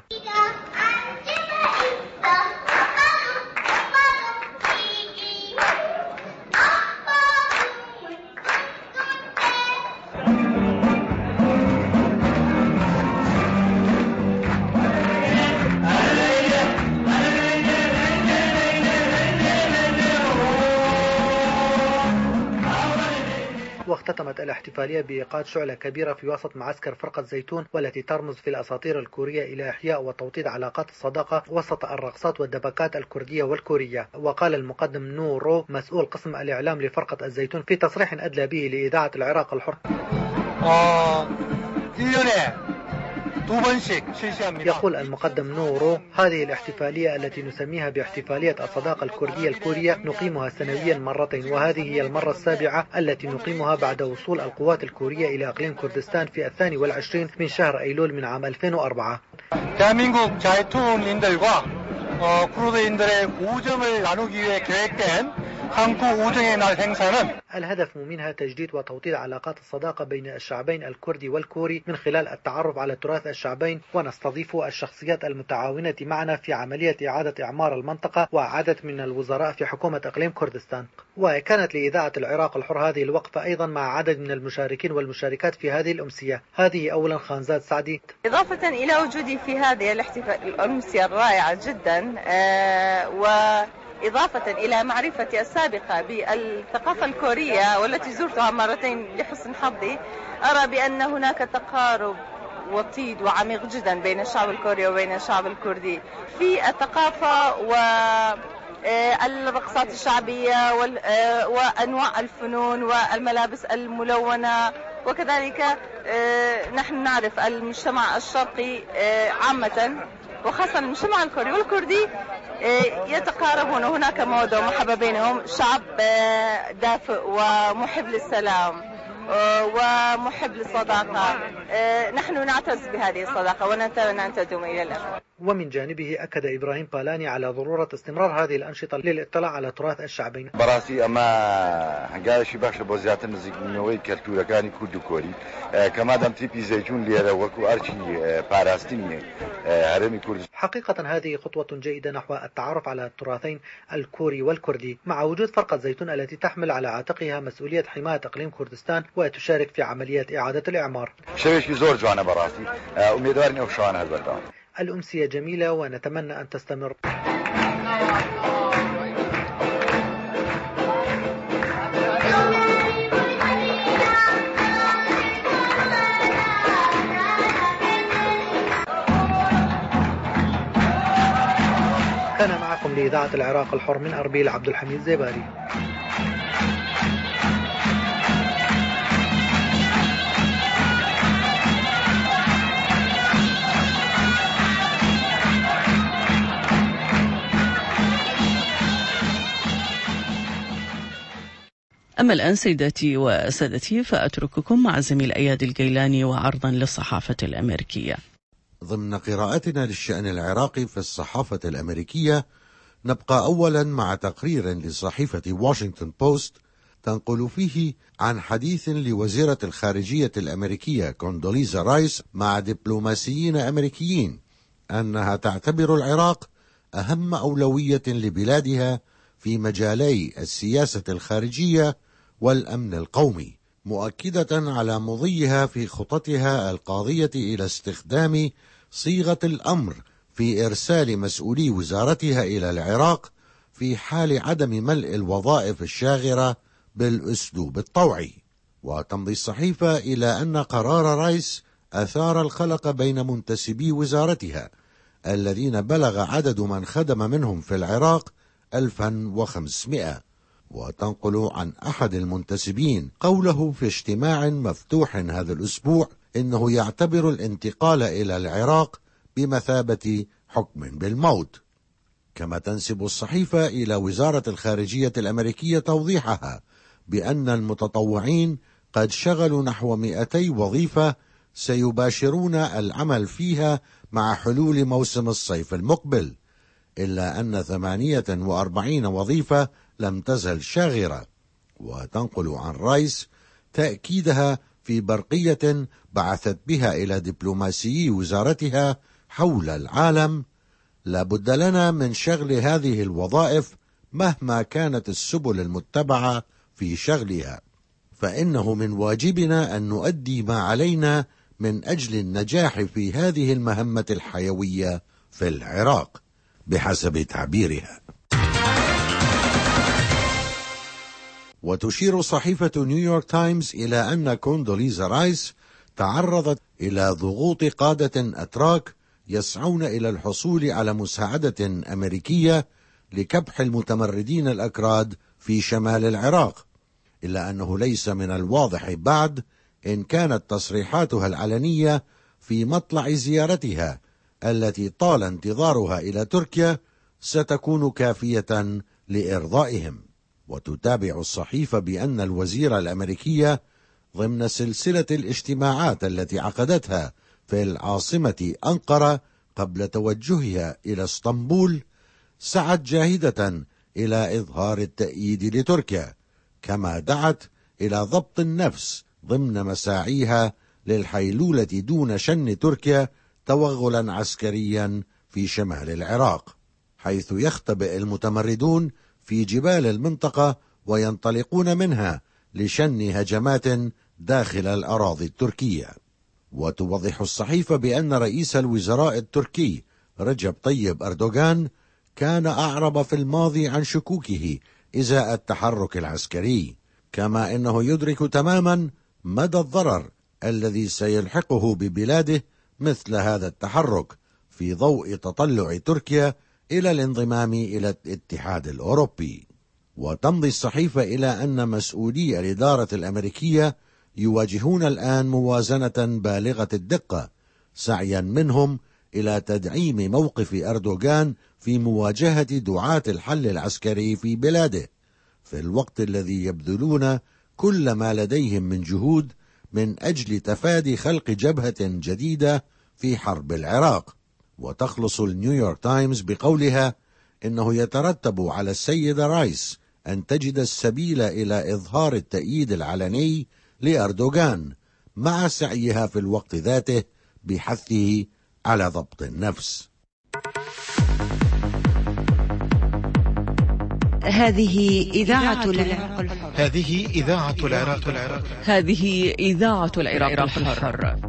واختتمت الاحتفالية بإيقاد شعلة كبيرة في وسط معسكر فرقة زيتون، والتي ترمز في الأساطير الكورية إلى إحياء وتوطيد علاقات الصداقة وسط الرقصات والدبكات الكردية والكورية. وقال المقدم نورو مسؤول قسم الإعلام لفرقة الزيتون في تصريح أدلى به لإذاعة العراق الحر: آه يقول المقدم نورو: هذه الاحتفالية التي نسميها باحتفالية الصداقة الكردية الكورية نقيمها سنويا مرتين، وهذه هي المرة السابعة التي نقيمها بعد وصول القوات الكورية إلى إقليم كردستان في الثاني والعشرين من شهر أيلول من عام ألفين وأربعة. 대한민국 자유투인들과 쿠르드인들의 우정을 나누기 위해 계획된 한국 우정의 날 행사는 الهدف منها تجديد وتوطيد علاقات الصداقة بين الشعبين الكردي والكوري من خلال التعرف على تراث الشعبين، ونستضيف الشخصيات المتعاونة معنا في عملية إعادة إعمار المنطقة وعدد من الوزراء في حكومة إقليم كردستان. وكانت لإذاعة العراق الحر هذه الوقفة أيضا مع عدد من المشاركين والمشاركات في هذه الأمسية. هذه أولا خانزات سعدي: إضافة إلى وجودي في هذه الاحتفال الأمسية الرائعة جدا، آه و إضافة إلى معرفتي السابقة بالثقافة الكورية والتي زرتها مرتين لحسن حظي، أرى بأن هناك تقارب وطيد وعميق جدا بين الشعب الكوري وبين الشعب الكردي في الثقافة والرقصات الشعبية وأنواع الفنون والملابس الملونة. وكذلك نحن نعرف المجتمع الشرقي عامة وخاصة المجتمع الكوري والكردي يتقاربون، هناك مودة ومحبة بينهم، شعب دافئ ومحب للسلام ومحب للصداقة. نحن نعتز بهذه الصداقة ونتمنى أن تدوم إلى الأبد. ومن جانبه أكد إبراهيم بالاني على ضرورة استمرار هذه الأنشطة للاطلاع على تراث الشعبين. براسي أما هنجاشي باش بوزيات النزيق منوي كالتورا كاني كردو كوري كما دام تيبي زيتون ليرا وكو أرشي باراستيني هرمي كورد. حقيقة هذه خطوة جيدة نحو التعرف على التراثين الكوري والكردي، مع وجود فرقة زيتون التي تحمل على عاتقها مسؤولية حماية إقليم كردستان وتشارك في عملية إعادة الإعمار. شويش زور جوانا براسي أميدوارني أوشوانا هالبردان. الأمسية جميلة ونتمنى أن تستمر. كان معكم لإذاعة العراق الحر من أربيل عبد الحميد زباري. أما الآن سيداتي وسادتي فأترككم مع زميل أياد الجيلاني وعرضا للصحافة الأمريكية. ضمن قراءتنا للشأن العراقي في الصحافة الأمريكية، نبقى أولا مع تقرير لصحيفة واشنطن بوست وتنقل فيه عن حديث لوزيرة الخارجية الأمريكية كوندوليزا رايس مع دبلوماسيين أمريكيين أنها تعتبر العراق أهم أولوية لبلادها في مجالي السياسة الخارجية والأمن القومي، مؤكدة على مضيها في خططها القاضية إلى استخدام صيغة الأمر في إرسال مسؤولي وزارتها إلى العراق في حال عدم ملء الوظائف الشاغرة بالأسلوب الطوعي. وتمضي الصحيفة إلى أن قرار رايس أثار القلق بين منتسبي وزارتها الذين بلغ عدد من خدم منهم في العراق ألفا وخمسمائة. وتنقل عن أحد المنتسبين قوله في اجتماع مفتوح هذا الأسبوع إنه يعتبر الانتقال إلى العراق بمثابة حكم بالموت. كما تنسب الصحيفة إلى وزارة الخارجية الأمريكية توضيحها بأن المتطوعين قد شغلوا نحو مئتي وظيفة سيباشرون العمل فيها مع حلول موسم الصيف المقبل، إلا أن ثمانية وأربعين وظيفة لم تزل شاغرة. وتنقل عن رايس تأكيدها في برقية بعثت بها إلى دبلوماسيي وزارتها حول العالم: لا بد لنا من شغل هذه الوظائف مهما كانت السبل المتبعة في شغلها، فإنه من واجبنا أن نؤدي ما علينا من أجل النجاح في هذه المهمة الحيوية في العراق بحسب تعبيرها. وتشير صحيفة نيويورك تايمز إلى أن كوندوليزا رايس تعرضت إلى ضغوط قادة أتراك يسعون إلى الحصول على مساعدة أمريكية لكبح المتمردين الأكراد في شمال العراق، إلا أنه ليس من الواضح بعد إن كانت تصريحاتها العلنية في مطلع زيارتها التي طال انتظارها إلى تركيا ستكون كافية لإرضائهم. وتتابع الصحيفة بأن الوزيرة الأمريكية ضمن سلسلة الاجتماعات التي عقدتها في العاصمة أنقرة قبل توجهها إلى اسطنبول سعت جاهدة إلى إظهار التأييد لتركيا، كما دعت إلى ضبط النفس ضمن مساعيها للحيلولة دون شن تركيا توغلا عسكريا في شمال العراق، حيث يختبئ المتمردون في جبال المنطقة وينطلقون منها لشن هجمات داخل الأراضي التركية. وتوضح الصحيفة بأن رئيس الوزراء التركي رجب طيب أردوغان كان أعرب في الماضي عن شكوكه إزاء التحرك العسكري، كما إنه يدرك تماما مدى الضرر الذي سيلحقه ببلاده مثل هذا التحرك في ضوء تطلع تركيا إلى الانضمام إلى الاتحاد الأوروبي. وتمضي الصحيفة إلى أن مسؤولي الإدارة الأمريكية يواجهون الآن موازنة بالغة الدقة سعيا منهم إلى تدعيم موقف أردوغان في مواجهة دعاة الحل العسكري في بلاده، في الوقت الذي يبذلون كل ما لديهم من جهود من أجل تفادي خلق جبهة جديدة في حرب العراق. وتخلص النيويورك تايمز بقولها إنه يترتب على السيدة رايس أن تجد السبيل إلى إظهار التأييد العلني لأردوغان مع سعيها في الوقت ذاته بحثه على ضبط النفس. هذه إذاعة العراق الحر. هذه إذاعة العراق الحر. هذه إذاعة العراق الحر.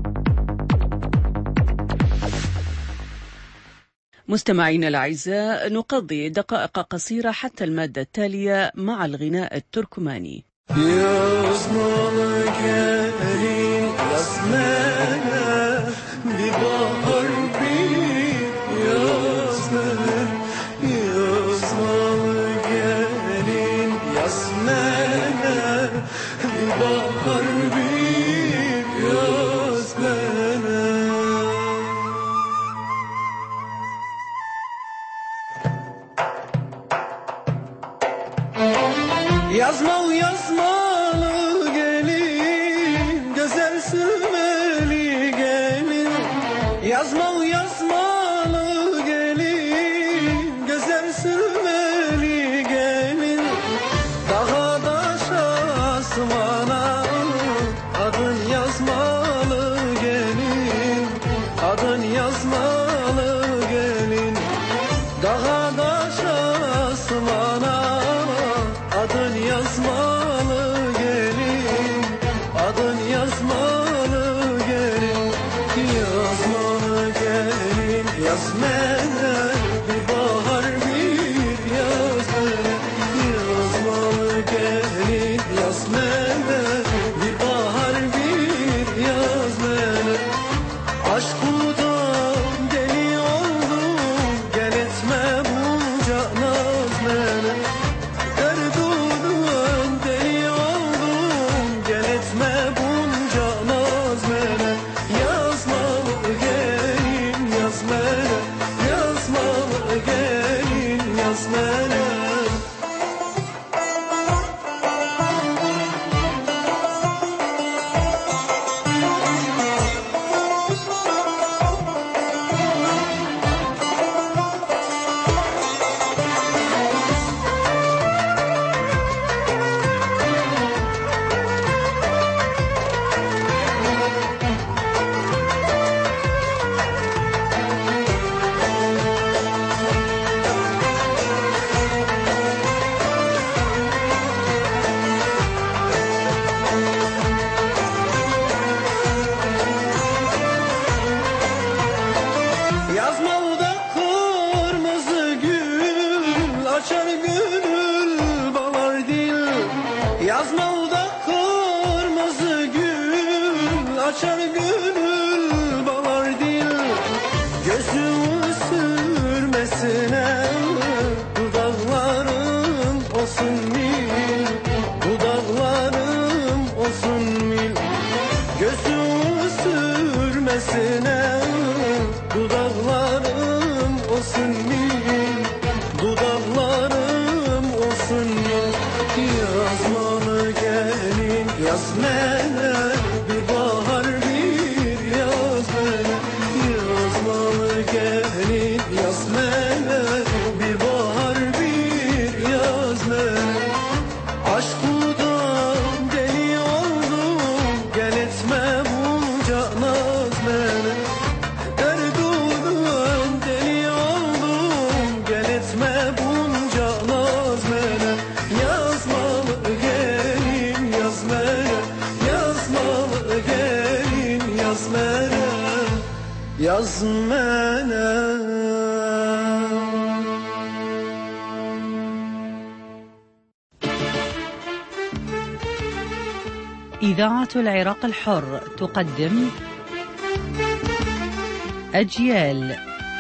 مستمعينا الأعزاء، نقضي دقائق قصيرة حتى المادة التالية مع الغناء التركماني. Yazmalı yazmalı gelin, güzel sürmeli gelin. Yazmalı yazmalı gelin, güzel sürmeli gelin. Daha da açar gönül bağlar dil gözümü sürmesine dudaklarım olsun mil dudaklarım olsun mil gözümü sürmesine dudaklarım olsun mil dudaklarım olsun mil yazmalı gelin yazmene bir bahar bir yaz bana yazmalı gelin yazmene bir bahar bir yaz bana aşkıdan deli oldum gel etme bunca naz bana derdudan deli oldum gel etme bunca naz bana yazmalı gelin yazmene yazmalı gelin yazmene yazmene إذاعة العراق الحر تقدم أجيال.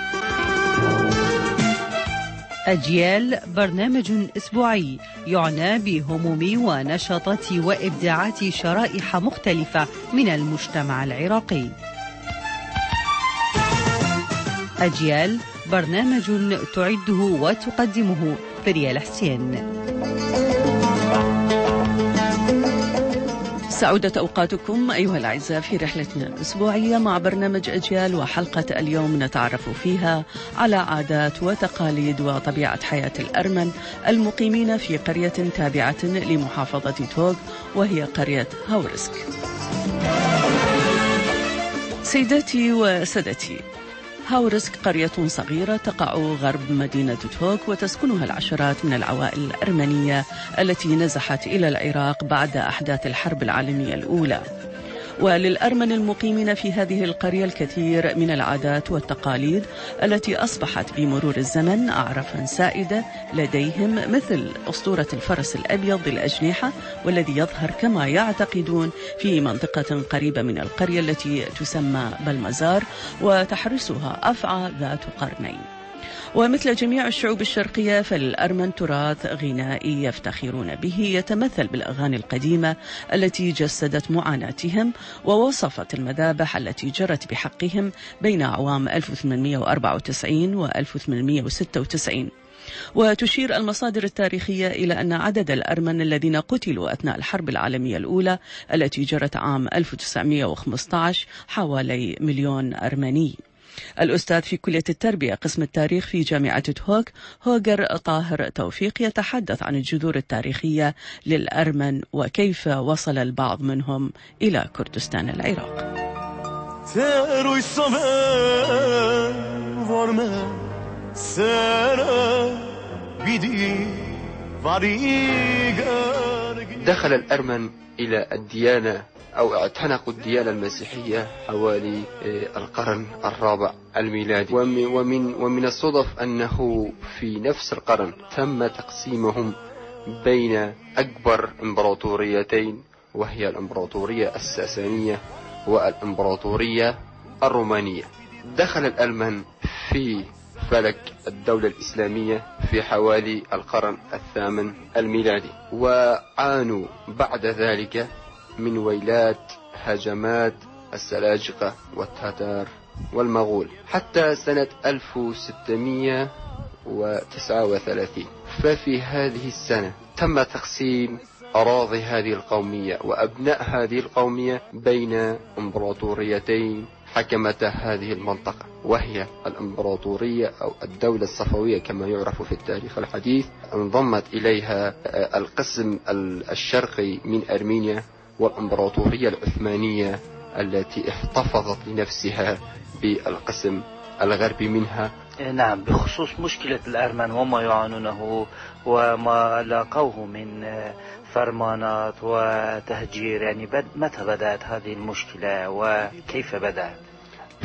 أجيال برنامج أسبوعي يعنى بهموم ونشاطات وإبداعات شرائح مختلفة من المجتمع العراقي. أجيال برنامج تعده وتقدمه فريال حسين. سعودت أوقاتكم أيها الأعزاء في رحلتنا الأسبوعية مع برنامج أجيال، وحلقة اليوم نتعرف فيها على عادات وتقاليد وطبيعة حياة الأرمن المقيمين في قرية تابعة لمحافظة توغ وهي قرية هاورسك. سيداتي وسادتي، هاورسك قرية صغيرة تقع غرب مدينة توغ وتسكنها العشرات من العوائل الأرمنية التي نزحت إلى العراق بعد أحداث الحرب العالمية الأولى. وللأرمن المقيمين في هذه القرية الكثير من العادات والتقاليد التي أصبحت بمرور الزمن أعرافا سائدة لديهم، مثل أسطورة الفرس الأبيض ذي الأجنحة والذي يظهر كما يعتقدون في منطقة قريبة من القرية التي تسمى بالمزار وتحرسها أفعى ذات قرنين. ومثل جميع الشعوب الشرقية فالأرمن تراث غنائي يفتخرون به يتمثل بالأغاني القديمة التي جسدت معاناتهم ووصفت المذابح التي جرت بحقهم بين أعوام ألف وثمانمئة وأربعة وتسعين و ألف وثمانمئة وستة وتسعين. وتشير المصادر التاريخية إلى أن عدد الأرمن الذين قتلوا أثناء الحرب العالمية الأولى التي جرت عام ألف وتسعمئة وخمسة عشر حوالي مليون أرمني. الأستاذ في كلية التربية قسم التاريخ في جامعة توغ هوغر طاهر توفيق يتحدث عن الجذور التاريخية للأرمن وكيف وصل البعض منهم إلى كردستان العراق. دخل الأرمن إلى الديانة أو اعتنقوا الديانة المسيحية حوالي القرن الرابع الميلادي، ومن ومن الصدف أنه في نفس القرن تم تقسيمهم بين أكبر إمبراطوريتين، وهي الإمبراطورية الساسانية والإمبراطورية الرومانية. دخل الأرمن في فلك الدولة الإسلامية في حوالي القرن الثامن الميلادي، وعانوا بعد ذلك من ويلات هجمات السلاجقة والتتار والمغول حتى سنة ألف وستمئة وتسعة وثلاثين. ففي هذه السنة تم تقسيم أراضي هذه القومية وأبناء هذه القومية بين إمبراطوريتين حكمتا هذه المنطقة، وهي الإمبراطورية أو الدولة الصفوية كما يعرف في التاريخ الحديث. انضمت إليها القسم الشرقي من أرمينيا والإمبراطورية العثمانية التي احتفظت لنفسها بالقسم الغربي منها. نعم، بخصوص مشكلة الأرمن وما يعانونه وما لاقوه من فرمانات وتهجير، يعني بد متى بدأت هذه المشكلة وكيف بدأت؟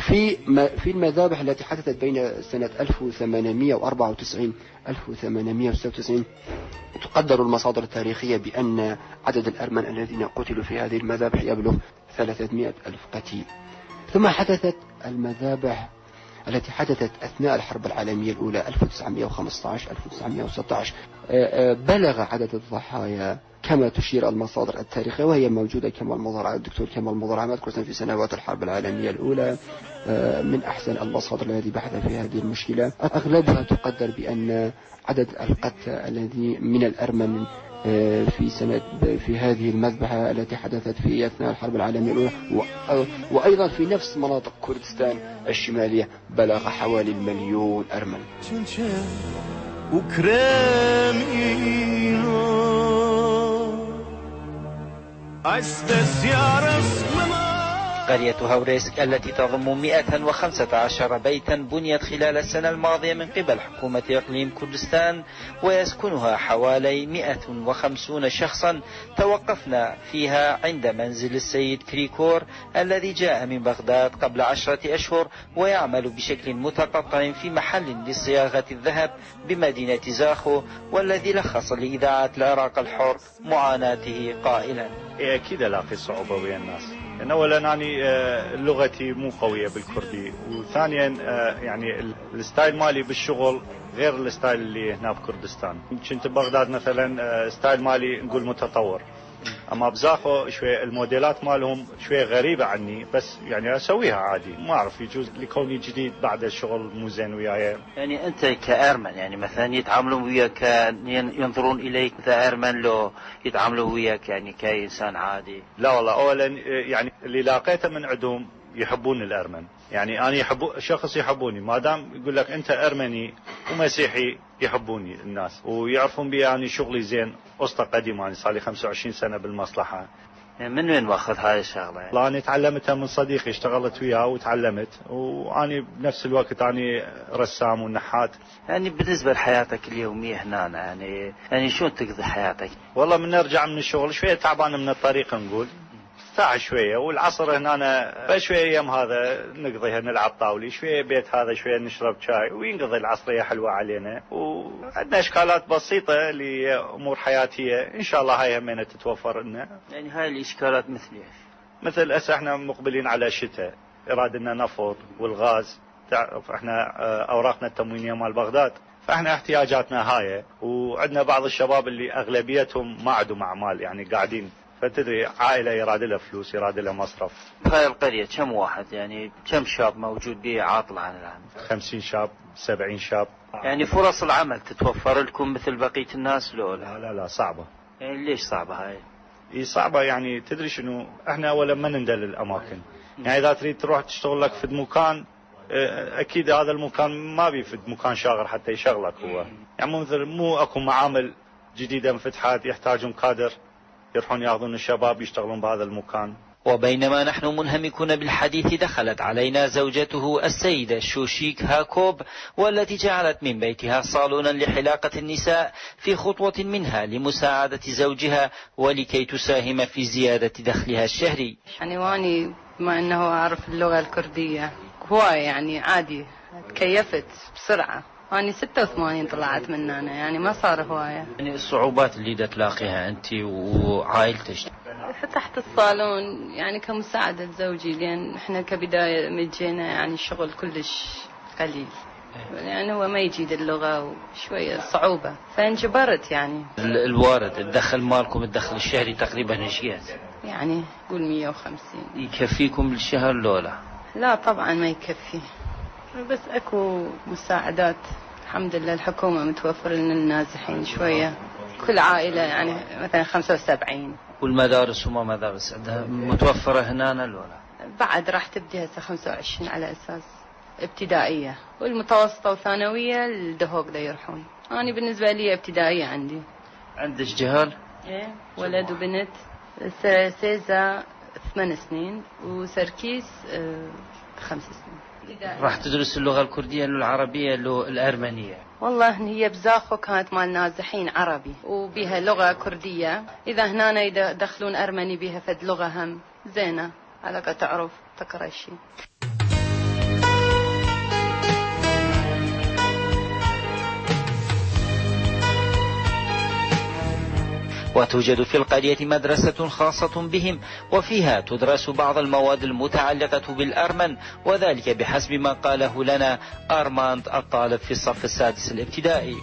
في في المذابح التي حدثت بين سنة ألف وثمانمئة وأربعة وتسعين ألف وثمانمئة وستة وتسعين تقدر المصادر التاريخية بأن عدد الأرمن الذين قتلوا في هذه المذابح يبلغ ثلاثمئة ألف قتيل. ثم حدثت المذابح التي حدثت أثناء الحرب العالمية الأولى ألف وتسعمئة وخمسة عشر ألف وتسعمئة وستة عشر، بلغ عدد الضحايا كما تشير المصادر التاريخية، وهي موجودة كما المضر الدكتور كمال مضر مذكور في سنوات الحرب العالمية الأولى من أحسن المصادر التي بحث في هذه المشكلة. أغلبها تقدر بأن عدد القتلى الذي من الأرمن في سنة في هذه المذبحة التي حدثت في أثناء الحرب العالمية الأولى وأيضا في نفس مناطق كردستان الشمالية بلغ حوالي المليون أرمن. قرية هوريسك التي تضم مئة وخمسة عشر بيتا بنيت خلال السنة الماضية من قبل حكومة إقليم كردستان ويسكنها حوالي مئة وخمسين شخصا. توقفنا فيها عند منزل السيد كريكور الذي جاء من بغداد قبل عشرة أشهر ويعمل بشكل متقطع في محل لصياغة الذهب بمدينة زاخو، والذي لخص لإذاعة العراق الحر معاناته قائلا: أكيد ألاقي صعوبة ويا الناس، إن أولا يعني لغتي مو قوية بالكردي، وثانيا يعني الستايل مالي بالشغل غير الستايل اللي هنا بكردستان. كنت ببغداد مثلا ستايل مالي نقول متطور، اما بزاخو شوي الموديلات مالهم شوي غريبه عني، بس يعني اسويها عادي، ما اعرف يجوز لكوني جديد بعد الشغل مو زين وياي. يعني انت كارمن يعني مثلا يتعاملون وياك ينظرون اليك كارمن لو يتعاملوا وياك يعني كانسان عادي؟ لا والله، اولا يعني اللي لاقيته من عندهم يحبون الارمن، يعني انا يحبوا شخص يحبوني، ما دام يقول لك انت ارمني ومسيحي يحبوني الناس ويعرفون بي يعني شغلي زين، اسطى قديم، يعني صار لي خمسة وعشرين سنه بالمصلحه. يعني من وين واخذ هاي الشغله؟ والله انا تعلمتها من صديقي، اشتغلت وياه وتعلمت، واني بنفس الوقت اني رسام ونحات. يعني بالنسبه لحياتك اليوميه هنا يعني يعني شلون تقضي حياتك؟ والله من نرجع من الشغل شويه تعبان من الطريق نقول ساعة شوية، والعصر هنا فشوية أيام هذا نقضيها نلعب طاولي شوية، بيت هذا شوية نشرب شاي وينقضي العصرية حلوة علينا، وعندنا إشكالات بسيطة لأمور حياتية إن شاء الله هاي همينة تتوفر لنا. يعني هاي الإشكالات مثل إيش؟ مثل هسه احنا مقبلين على شتاء، إرادنا نفط والغاز، تعرف احنا أوراقنا التموينية مال بغداد، فاحنا احتياجاتنا هاي، وعندنا بعض الشباب اللي أغلبيتهم ما عندهم أعمال، يعني قاعدين، فتدري عائلة يراد لها فلوس، يراد لها مصرف. هاي القرية كم واحد يعني كم شاب موجود بيه عاطل عن العمل؟ خمسين شاب، سبعين شاب. يعني فرص العمل تتوفر لكم مثل بقية الناس لو لا؟ لا لا صعبة. يعني ليش صعبة هاي؟ اي صعبة، يعني تدري شنو، احنا اولا ما نندل الاماكن، يعني اذا تريد تروح تشتغل لك في مكان اكيد هذا المكان ما بيفيد مكان شاغر حتى يشغلك هو، يعني مو مثل مو اكو معامل جديدة انفتحت يحتاجون كادر يروحون ياخذون الشباب يشتغلون بهذا المكان. وبينما نحن منهمكون بالحديث دخلت علينا زوجته السيدة شوشيك هاكوب، والتي جعلت من بيتها صالونا لحلاقة النساء في خطوة منها لمساعدة زوجها ولكي تساهم في زيادة دخلها الشهري. يعني واني بما انه اعرف اللغة الكردية هواي يعني عادي تكيفت بسرعة، أنا ستة وثمانين طلعت من هنا، يعني ما صار هواية. يعني الصعوبات اللي دا تلاقيها أنت وعائلتك؟ فتحت الصالون يعني كمساعدة زوجي، لأن إحنا كبداية مجينا يعني الشغل كلش قليل، يعني هو ما يجيد اللغة وشوية صعوبة، فانجبرت يعني. الوارد الدخل مالكم الدخل الشهري تقريبا ايش؟ يعني قول مية وخمسين. يكفيكم بالشهر لولا؟ لا طبعا ما يكفي، بس اكو مساعدات الحمد لله، الحكومة متوفر لنا النازحين شوية، كل عائلة يعني مثلا خمسة وسبعين. والمدارس وما مدارس عندها متوفرة هنا لولا؟ بعد راح تبدي هسه خمسة وعشرين على أساس ابتدائية، والمتوسطة وثانوية الدهوق دا يروحون. أنا بالنسبة لي ابتدائية عندي. عندك جهال؟ ايه ولد وبنت. سيزا ثمان سنين وسركيس خمس سنين. راح تدرس اللغة الكردية لو العربية لو الأرمنية؟ والله هي بزاخو كانت مال نازحين عربي وبها لغة كردية، إذا هنا يدخلون أرمني بها فد لغة هم زينة على تعرف تقرأ شيء. وتوجد في القرية مدرسة خاصة بهم وفيها تدرس بعض المواد المتعلقة بالأرمن، وذلك بحسب ما قاله لنا أرماند الطالب في الصف السادس الابتدائي.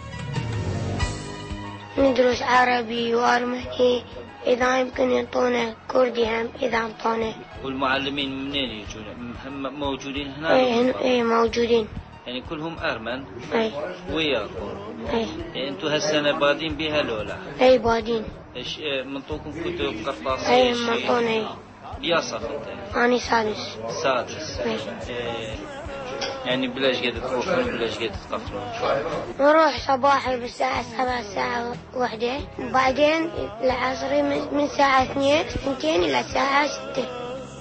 ندرس عربي وأرمني، إذا يمكن يعطونا كردي هم إذا أعطونا. والمعلمين منين يجون؟ موجودين هنا؟ ايه ايه موجودين. يعني كلهم أرمن؟ اي. وياكم؟ اي. يعني انتوا هالسنة بادين بها لولا؟ اي بادين. ايش منطوكم كتب قرطاسية؟ اي منطونا. اي. بيا صف انت؟ أنا سادس. سادس. اي. إيه. يعني بلاش قد تروحون بلاش قد تقفلون؟ نروح صباحي بالساعة سبعة الساعة واحدة، وبعدين العصري من الساعة اثنين اثنتين إلى الساعة ستة.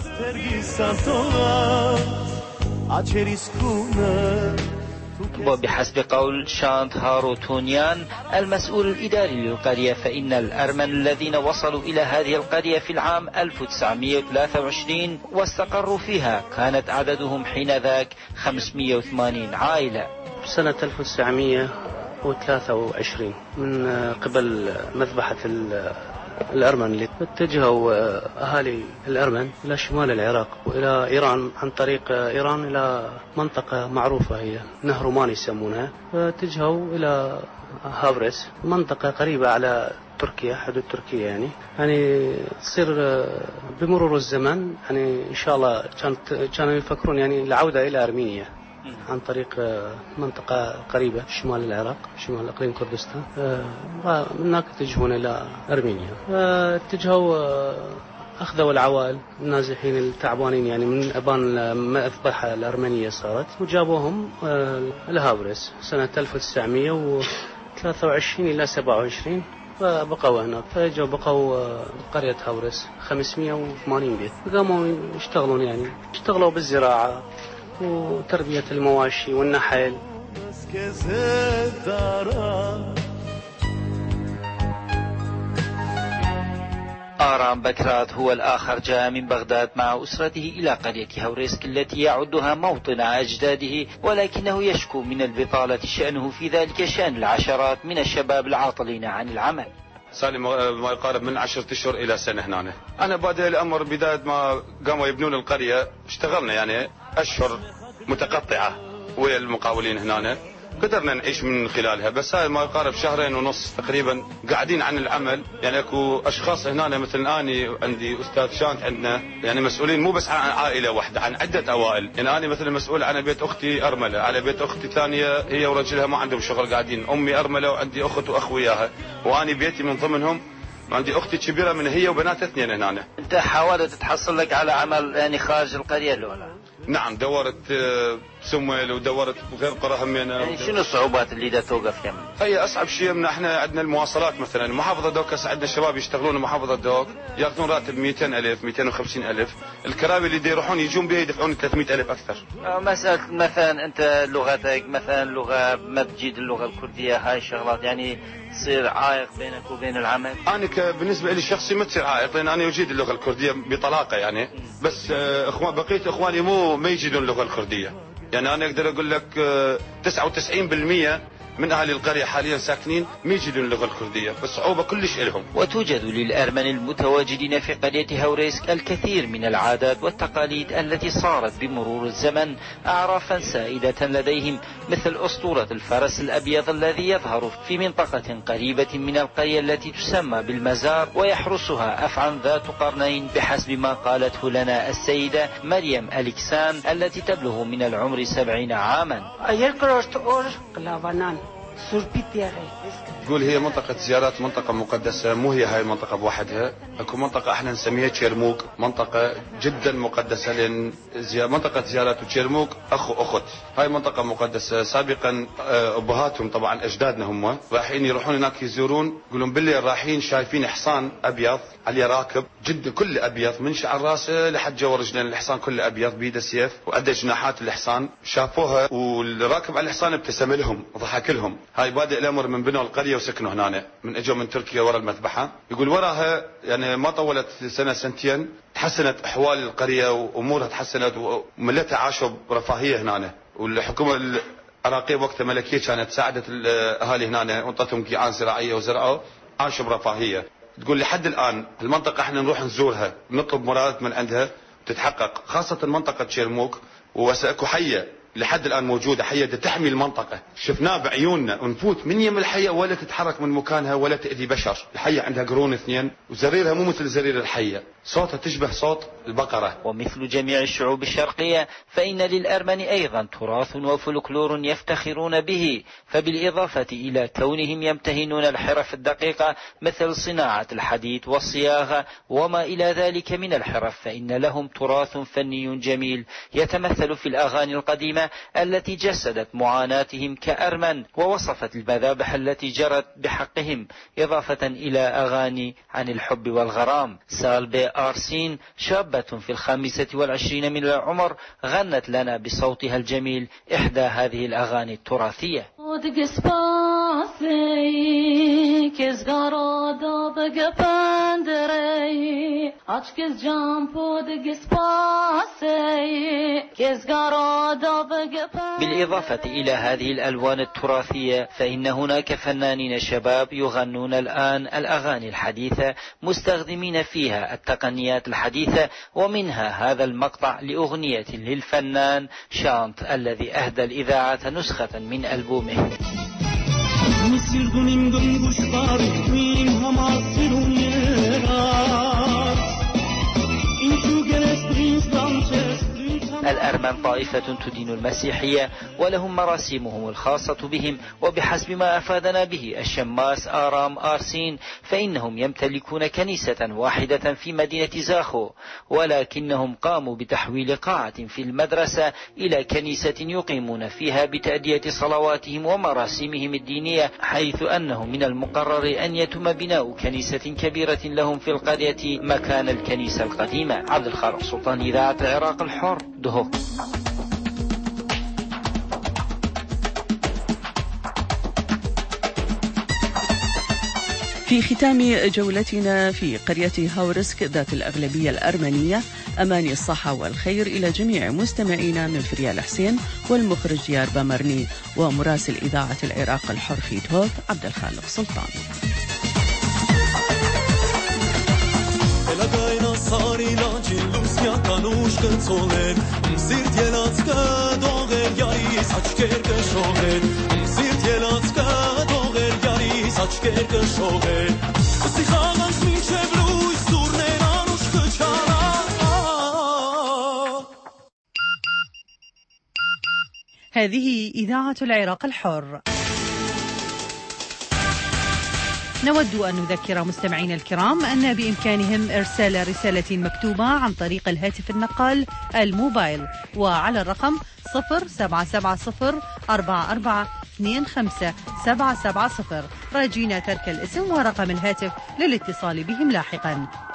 وبحسب قول شانت هاروتونيان المسؤول الإداري للقرية، فإن الأرمن الذين وصلوا إلى هذه القرية في العام ألف وتسعمئة وثلاثة وعشرين واستقروا فيها كانت عددهم حينذاك خمسمئة وثمانين عائلة. سنة ألف وتسعمئة وثلاثة وعشرين من قبل مذبحة الأرمن اللي اتجهوا أهالي الأرمن إلى شمال العراق وإلى إيران عن طريق إيران إلى منطقة معروفة هي نهر مان يسمونها، فاتجهوا إلى هافرس، منطقة قريبة على تركيا، حدود تركيا يعني. يعني تصير بمرور الزمن يعني إن شاء الله كانت كانوا يفكرون يعني العودة إلى أرمينيا عن طريق منطقة قريبة في شمال العراق، شمال إقليم كردستان، من هناك يتجهون إلى أرمينيا. اتجهوا أخذوا العوائل النازحين التعبانين يعني من أبان المذبحة الأرمنية صارت، وجابوهم لهافرس سنة ألف وتسعمئة وثلاثة وعشرين إلى سبعة وعشرين، فبقوا هناك. فجوا بقوا قرية هافرس خمسمئة وثمانين بيت، قاموا يشتغلون يعني اشتغلوا بالزراعة وتربية المواشي والنحل. آرام بكرات هو الآخر جاء من بغداد مع أسرته إلى قرية هوريسك التي يعدها موطن أجداده، ولكنه يشكو من البطالة شأنه في ذلك شأن العشرات من الشباب العاطلين عن العمل. صار لي ما يقارب من عشرة أشهر إلى سنة هنا. أنا بادئ الأمر بداية ما قاموا يبنون القرية، اشتغلنا يعني أشهر متقطعة ويا المقاولين هنا، قدرنا نعيش من خلالها. بس هاي ما يقارب شهرين ونص تقريبا قاعدين عن العمل. يعني اكو اشخاص هنا مثل اني عندي استاذ شانت عندنا يعني مسؤولين مو بس عن عائله واحده، عن عده اوائل. يعني انا مثلا مسؤول عن بيت اختي ارمله، على بيت اختي ثانيه هي ورجلها ما عندهم شغل قاعدين، امي ارمله وعندي اخت واخ وياها، واني بيتي من ضمنهم. عندي اختي كبيره من هي وبنات اثنين هنا. انت حاولت تحصل لك على عمل يعني خارج القريه الاولى؟ نعم دورت سمل ودورت غير قرى همينة. يعني شنو الصعوبات اللي دا توقف يمن؟ هي اصعب شيء من احنا عندنا المواصلات. مثلا محافظه دوك هسه عندنا شباب يشتغلون محافظه دوك ياخذون راتب مئتين ألف مئتين وخمسين ألف، الكرابي اللي يروحون يجون بها يدفعون ثلاثمئة ألف اكثر. مساله مثلا انت لغتك مثلا لغه ما تجيد اللغه الكرديه، هاي الشغلات يعني تصير عائق بينك وبين العمل؟ انا بالنسبه لي الشخصي ما تصير عائق، لان انا اجيد اللغه الكرديه بطلاقه يعني. بس اخوان بقيه اخواني مو ما يجيدون اللغه الكرديه. يعني انا اقدر اقول لك تسعة وتسعين بالمئة من أهل القرية حاليا ساكنين ما يجيدون اللغة الكردية، فالصعوبة كلش إلهم. وتوجد للأرمن المتواجدين في قرية هوريسك الكثير من العادات والتقاليد التي صارت بمرور الزمن أعرافا سائدة لديهم، مثل أسطورة الفرس الأبيض الذي يظهر في منطقة قريبة من القرية التي تسمى بالمزار، ويحرسها أفعى ذات قرنين بحسب ما قالته لنا السيدة مريم أليكسان التي تبلغ من العمر سبعين عاما. تقول هي منطقة زيارات، منطقة مقدسة، مو هي هاي المنطقة بوحدها. اكو منطقة احنا نسميها تشيرموك، منطقة جدا مقدسة، لان زي... منطقة زيارات وتشيرموك اخو اخت. هاي منطقة مقدسة. سابقا ابهاتهم طبعا اجدادنا هم رايحين يروحون هناك يزورون، يقولون بالليل رايحين شايفين حصان ابيض عليه راكب جدا كله ابيض من شعر راسه لحد جوا رجلين، الحصان كله ابيض بيده سيف وعنده جناحات الحصان. شافوها والراكب على الحصان ابتسم لهم وضحك لهم. هاي بادئ الامر من بنوا القرية وسكنوا هنا، من اجوا من تركيا ورا المذبحة. يقول وراها يعني ما طولت سنة سنتين تحسنت احوال القرية وامورها تحسنت وملتها عاشوا برفاهية هنا. والحكومة العراقية وقتها ملكية كانت ساعدت الاهالي هنا وانطتهم قيعان زراعية وزرعوا عاشوا برفاهية. تقول لحد الآن المنطقة احنا نروح نزورها نطلب مرادات من عندها تتحقق، خاصة منطقة شيرموك وسأكو حية لحد الآن موجودة، حية تحمي المنطقة، شفناه بعيوننا ونفوت من يم الحية ولا تتحرك من مكانها ولا تأذي بشر. الحية عندها قرون اثنين وزريرها مو مثل زرير الحية، صوتها تشبه صوت البقرة. ومثل جميع الشعوب الشرقية فإن للأرمن أيضا تراث وفلكلور يفتخرون به، فبالإضافة إلى كونهم يمتهنون الحرف الدقيقة مثل صناعة الحديد والصياغة وما إلى ذلك من الحرف، فإن لهم تراث فني جميل يتمثل في الأغاني القديمة التي جسدت معاناتهم كأرمن ووصفت المذابح التي جرت بحقهم، إضافة إلى أغاني عن الحب والغرام. سالبي آرسين شابة في الخامسة والعشرين من العمر غنت لنا بصوتها الجميل إحدى هذه الأغاني التراثية. بالإضافة إلى هذه الألوان التراثية فإن هناك فنانين شباب يغنون الآن الأغاني الحديثة مستخدمين فيها التقنيات الحديثة، ومنها هذا المقطع لأغنية للفنان شانت الذي أهدى الإذاعة نسخة من ألبومه. الأرمن طائفة تدين المسيحية ولهم مراسمهم الخاصة بهم، وبحسب ما أفادنا به الشماس آرام آرسين فإنهم يمتلكون كنيسة واحدة في مدينة زاخو، ولكنهم قاموا بتحويل قاعة في المدرسة إلى كنيسة يقيمون فيها بتأدية صلواتهم ومراسمهم الدينية، حيث أنه من المقرر أن يتم بناء كنيسة كبيرة لهم في القرية مكان الكنيسة القديمة. عبد الخالق سلطان، إذاعة العراق الحر، دهوك. في ختام جولتنا في قرية هاورسك ذات الأغلبية الأرمنية، أماني الصحة والخير إلى جميع مستمعينا من فريال حسين والمخرج ديار بامرني ومراسل إذاعة العراق الحر في دهوك عبد الخالق سلطان. هذه إذاعة العراق الحر. نود أن نذكر مستمعينا الكرام أن بإمكانهم إرسال رسالة مكتوبة عن طريق الهاتف النقال الموبايل وعلى الرقم صفر سبعة سبعة صفر أربعة أربعة اثنين خمسة سبعة سبعة صفر، راجين ترك الاسم ورقم الهاتف للاتصال بهم لاحقا.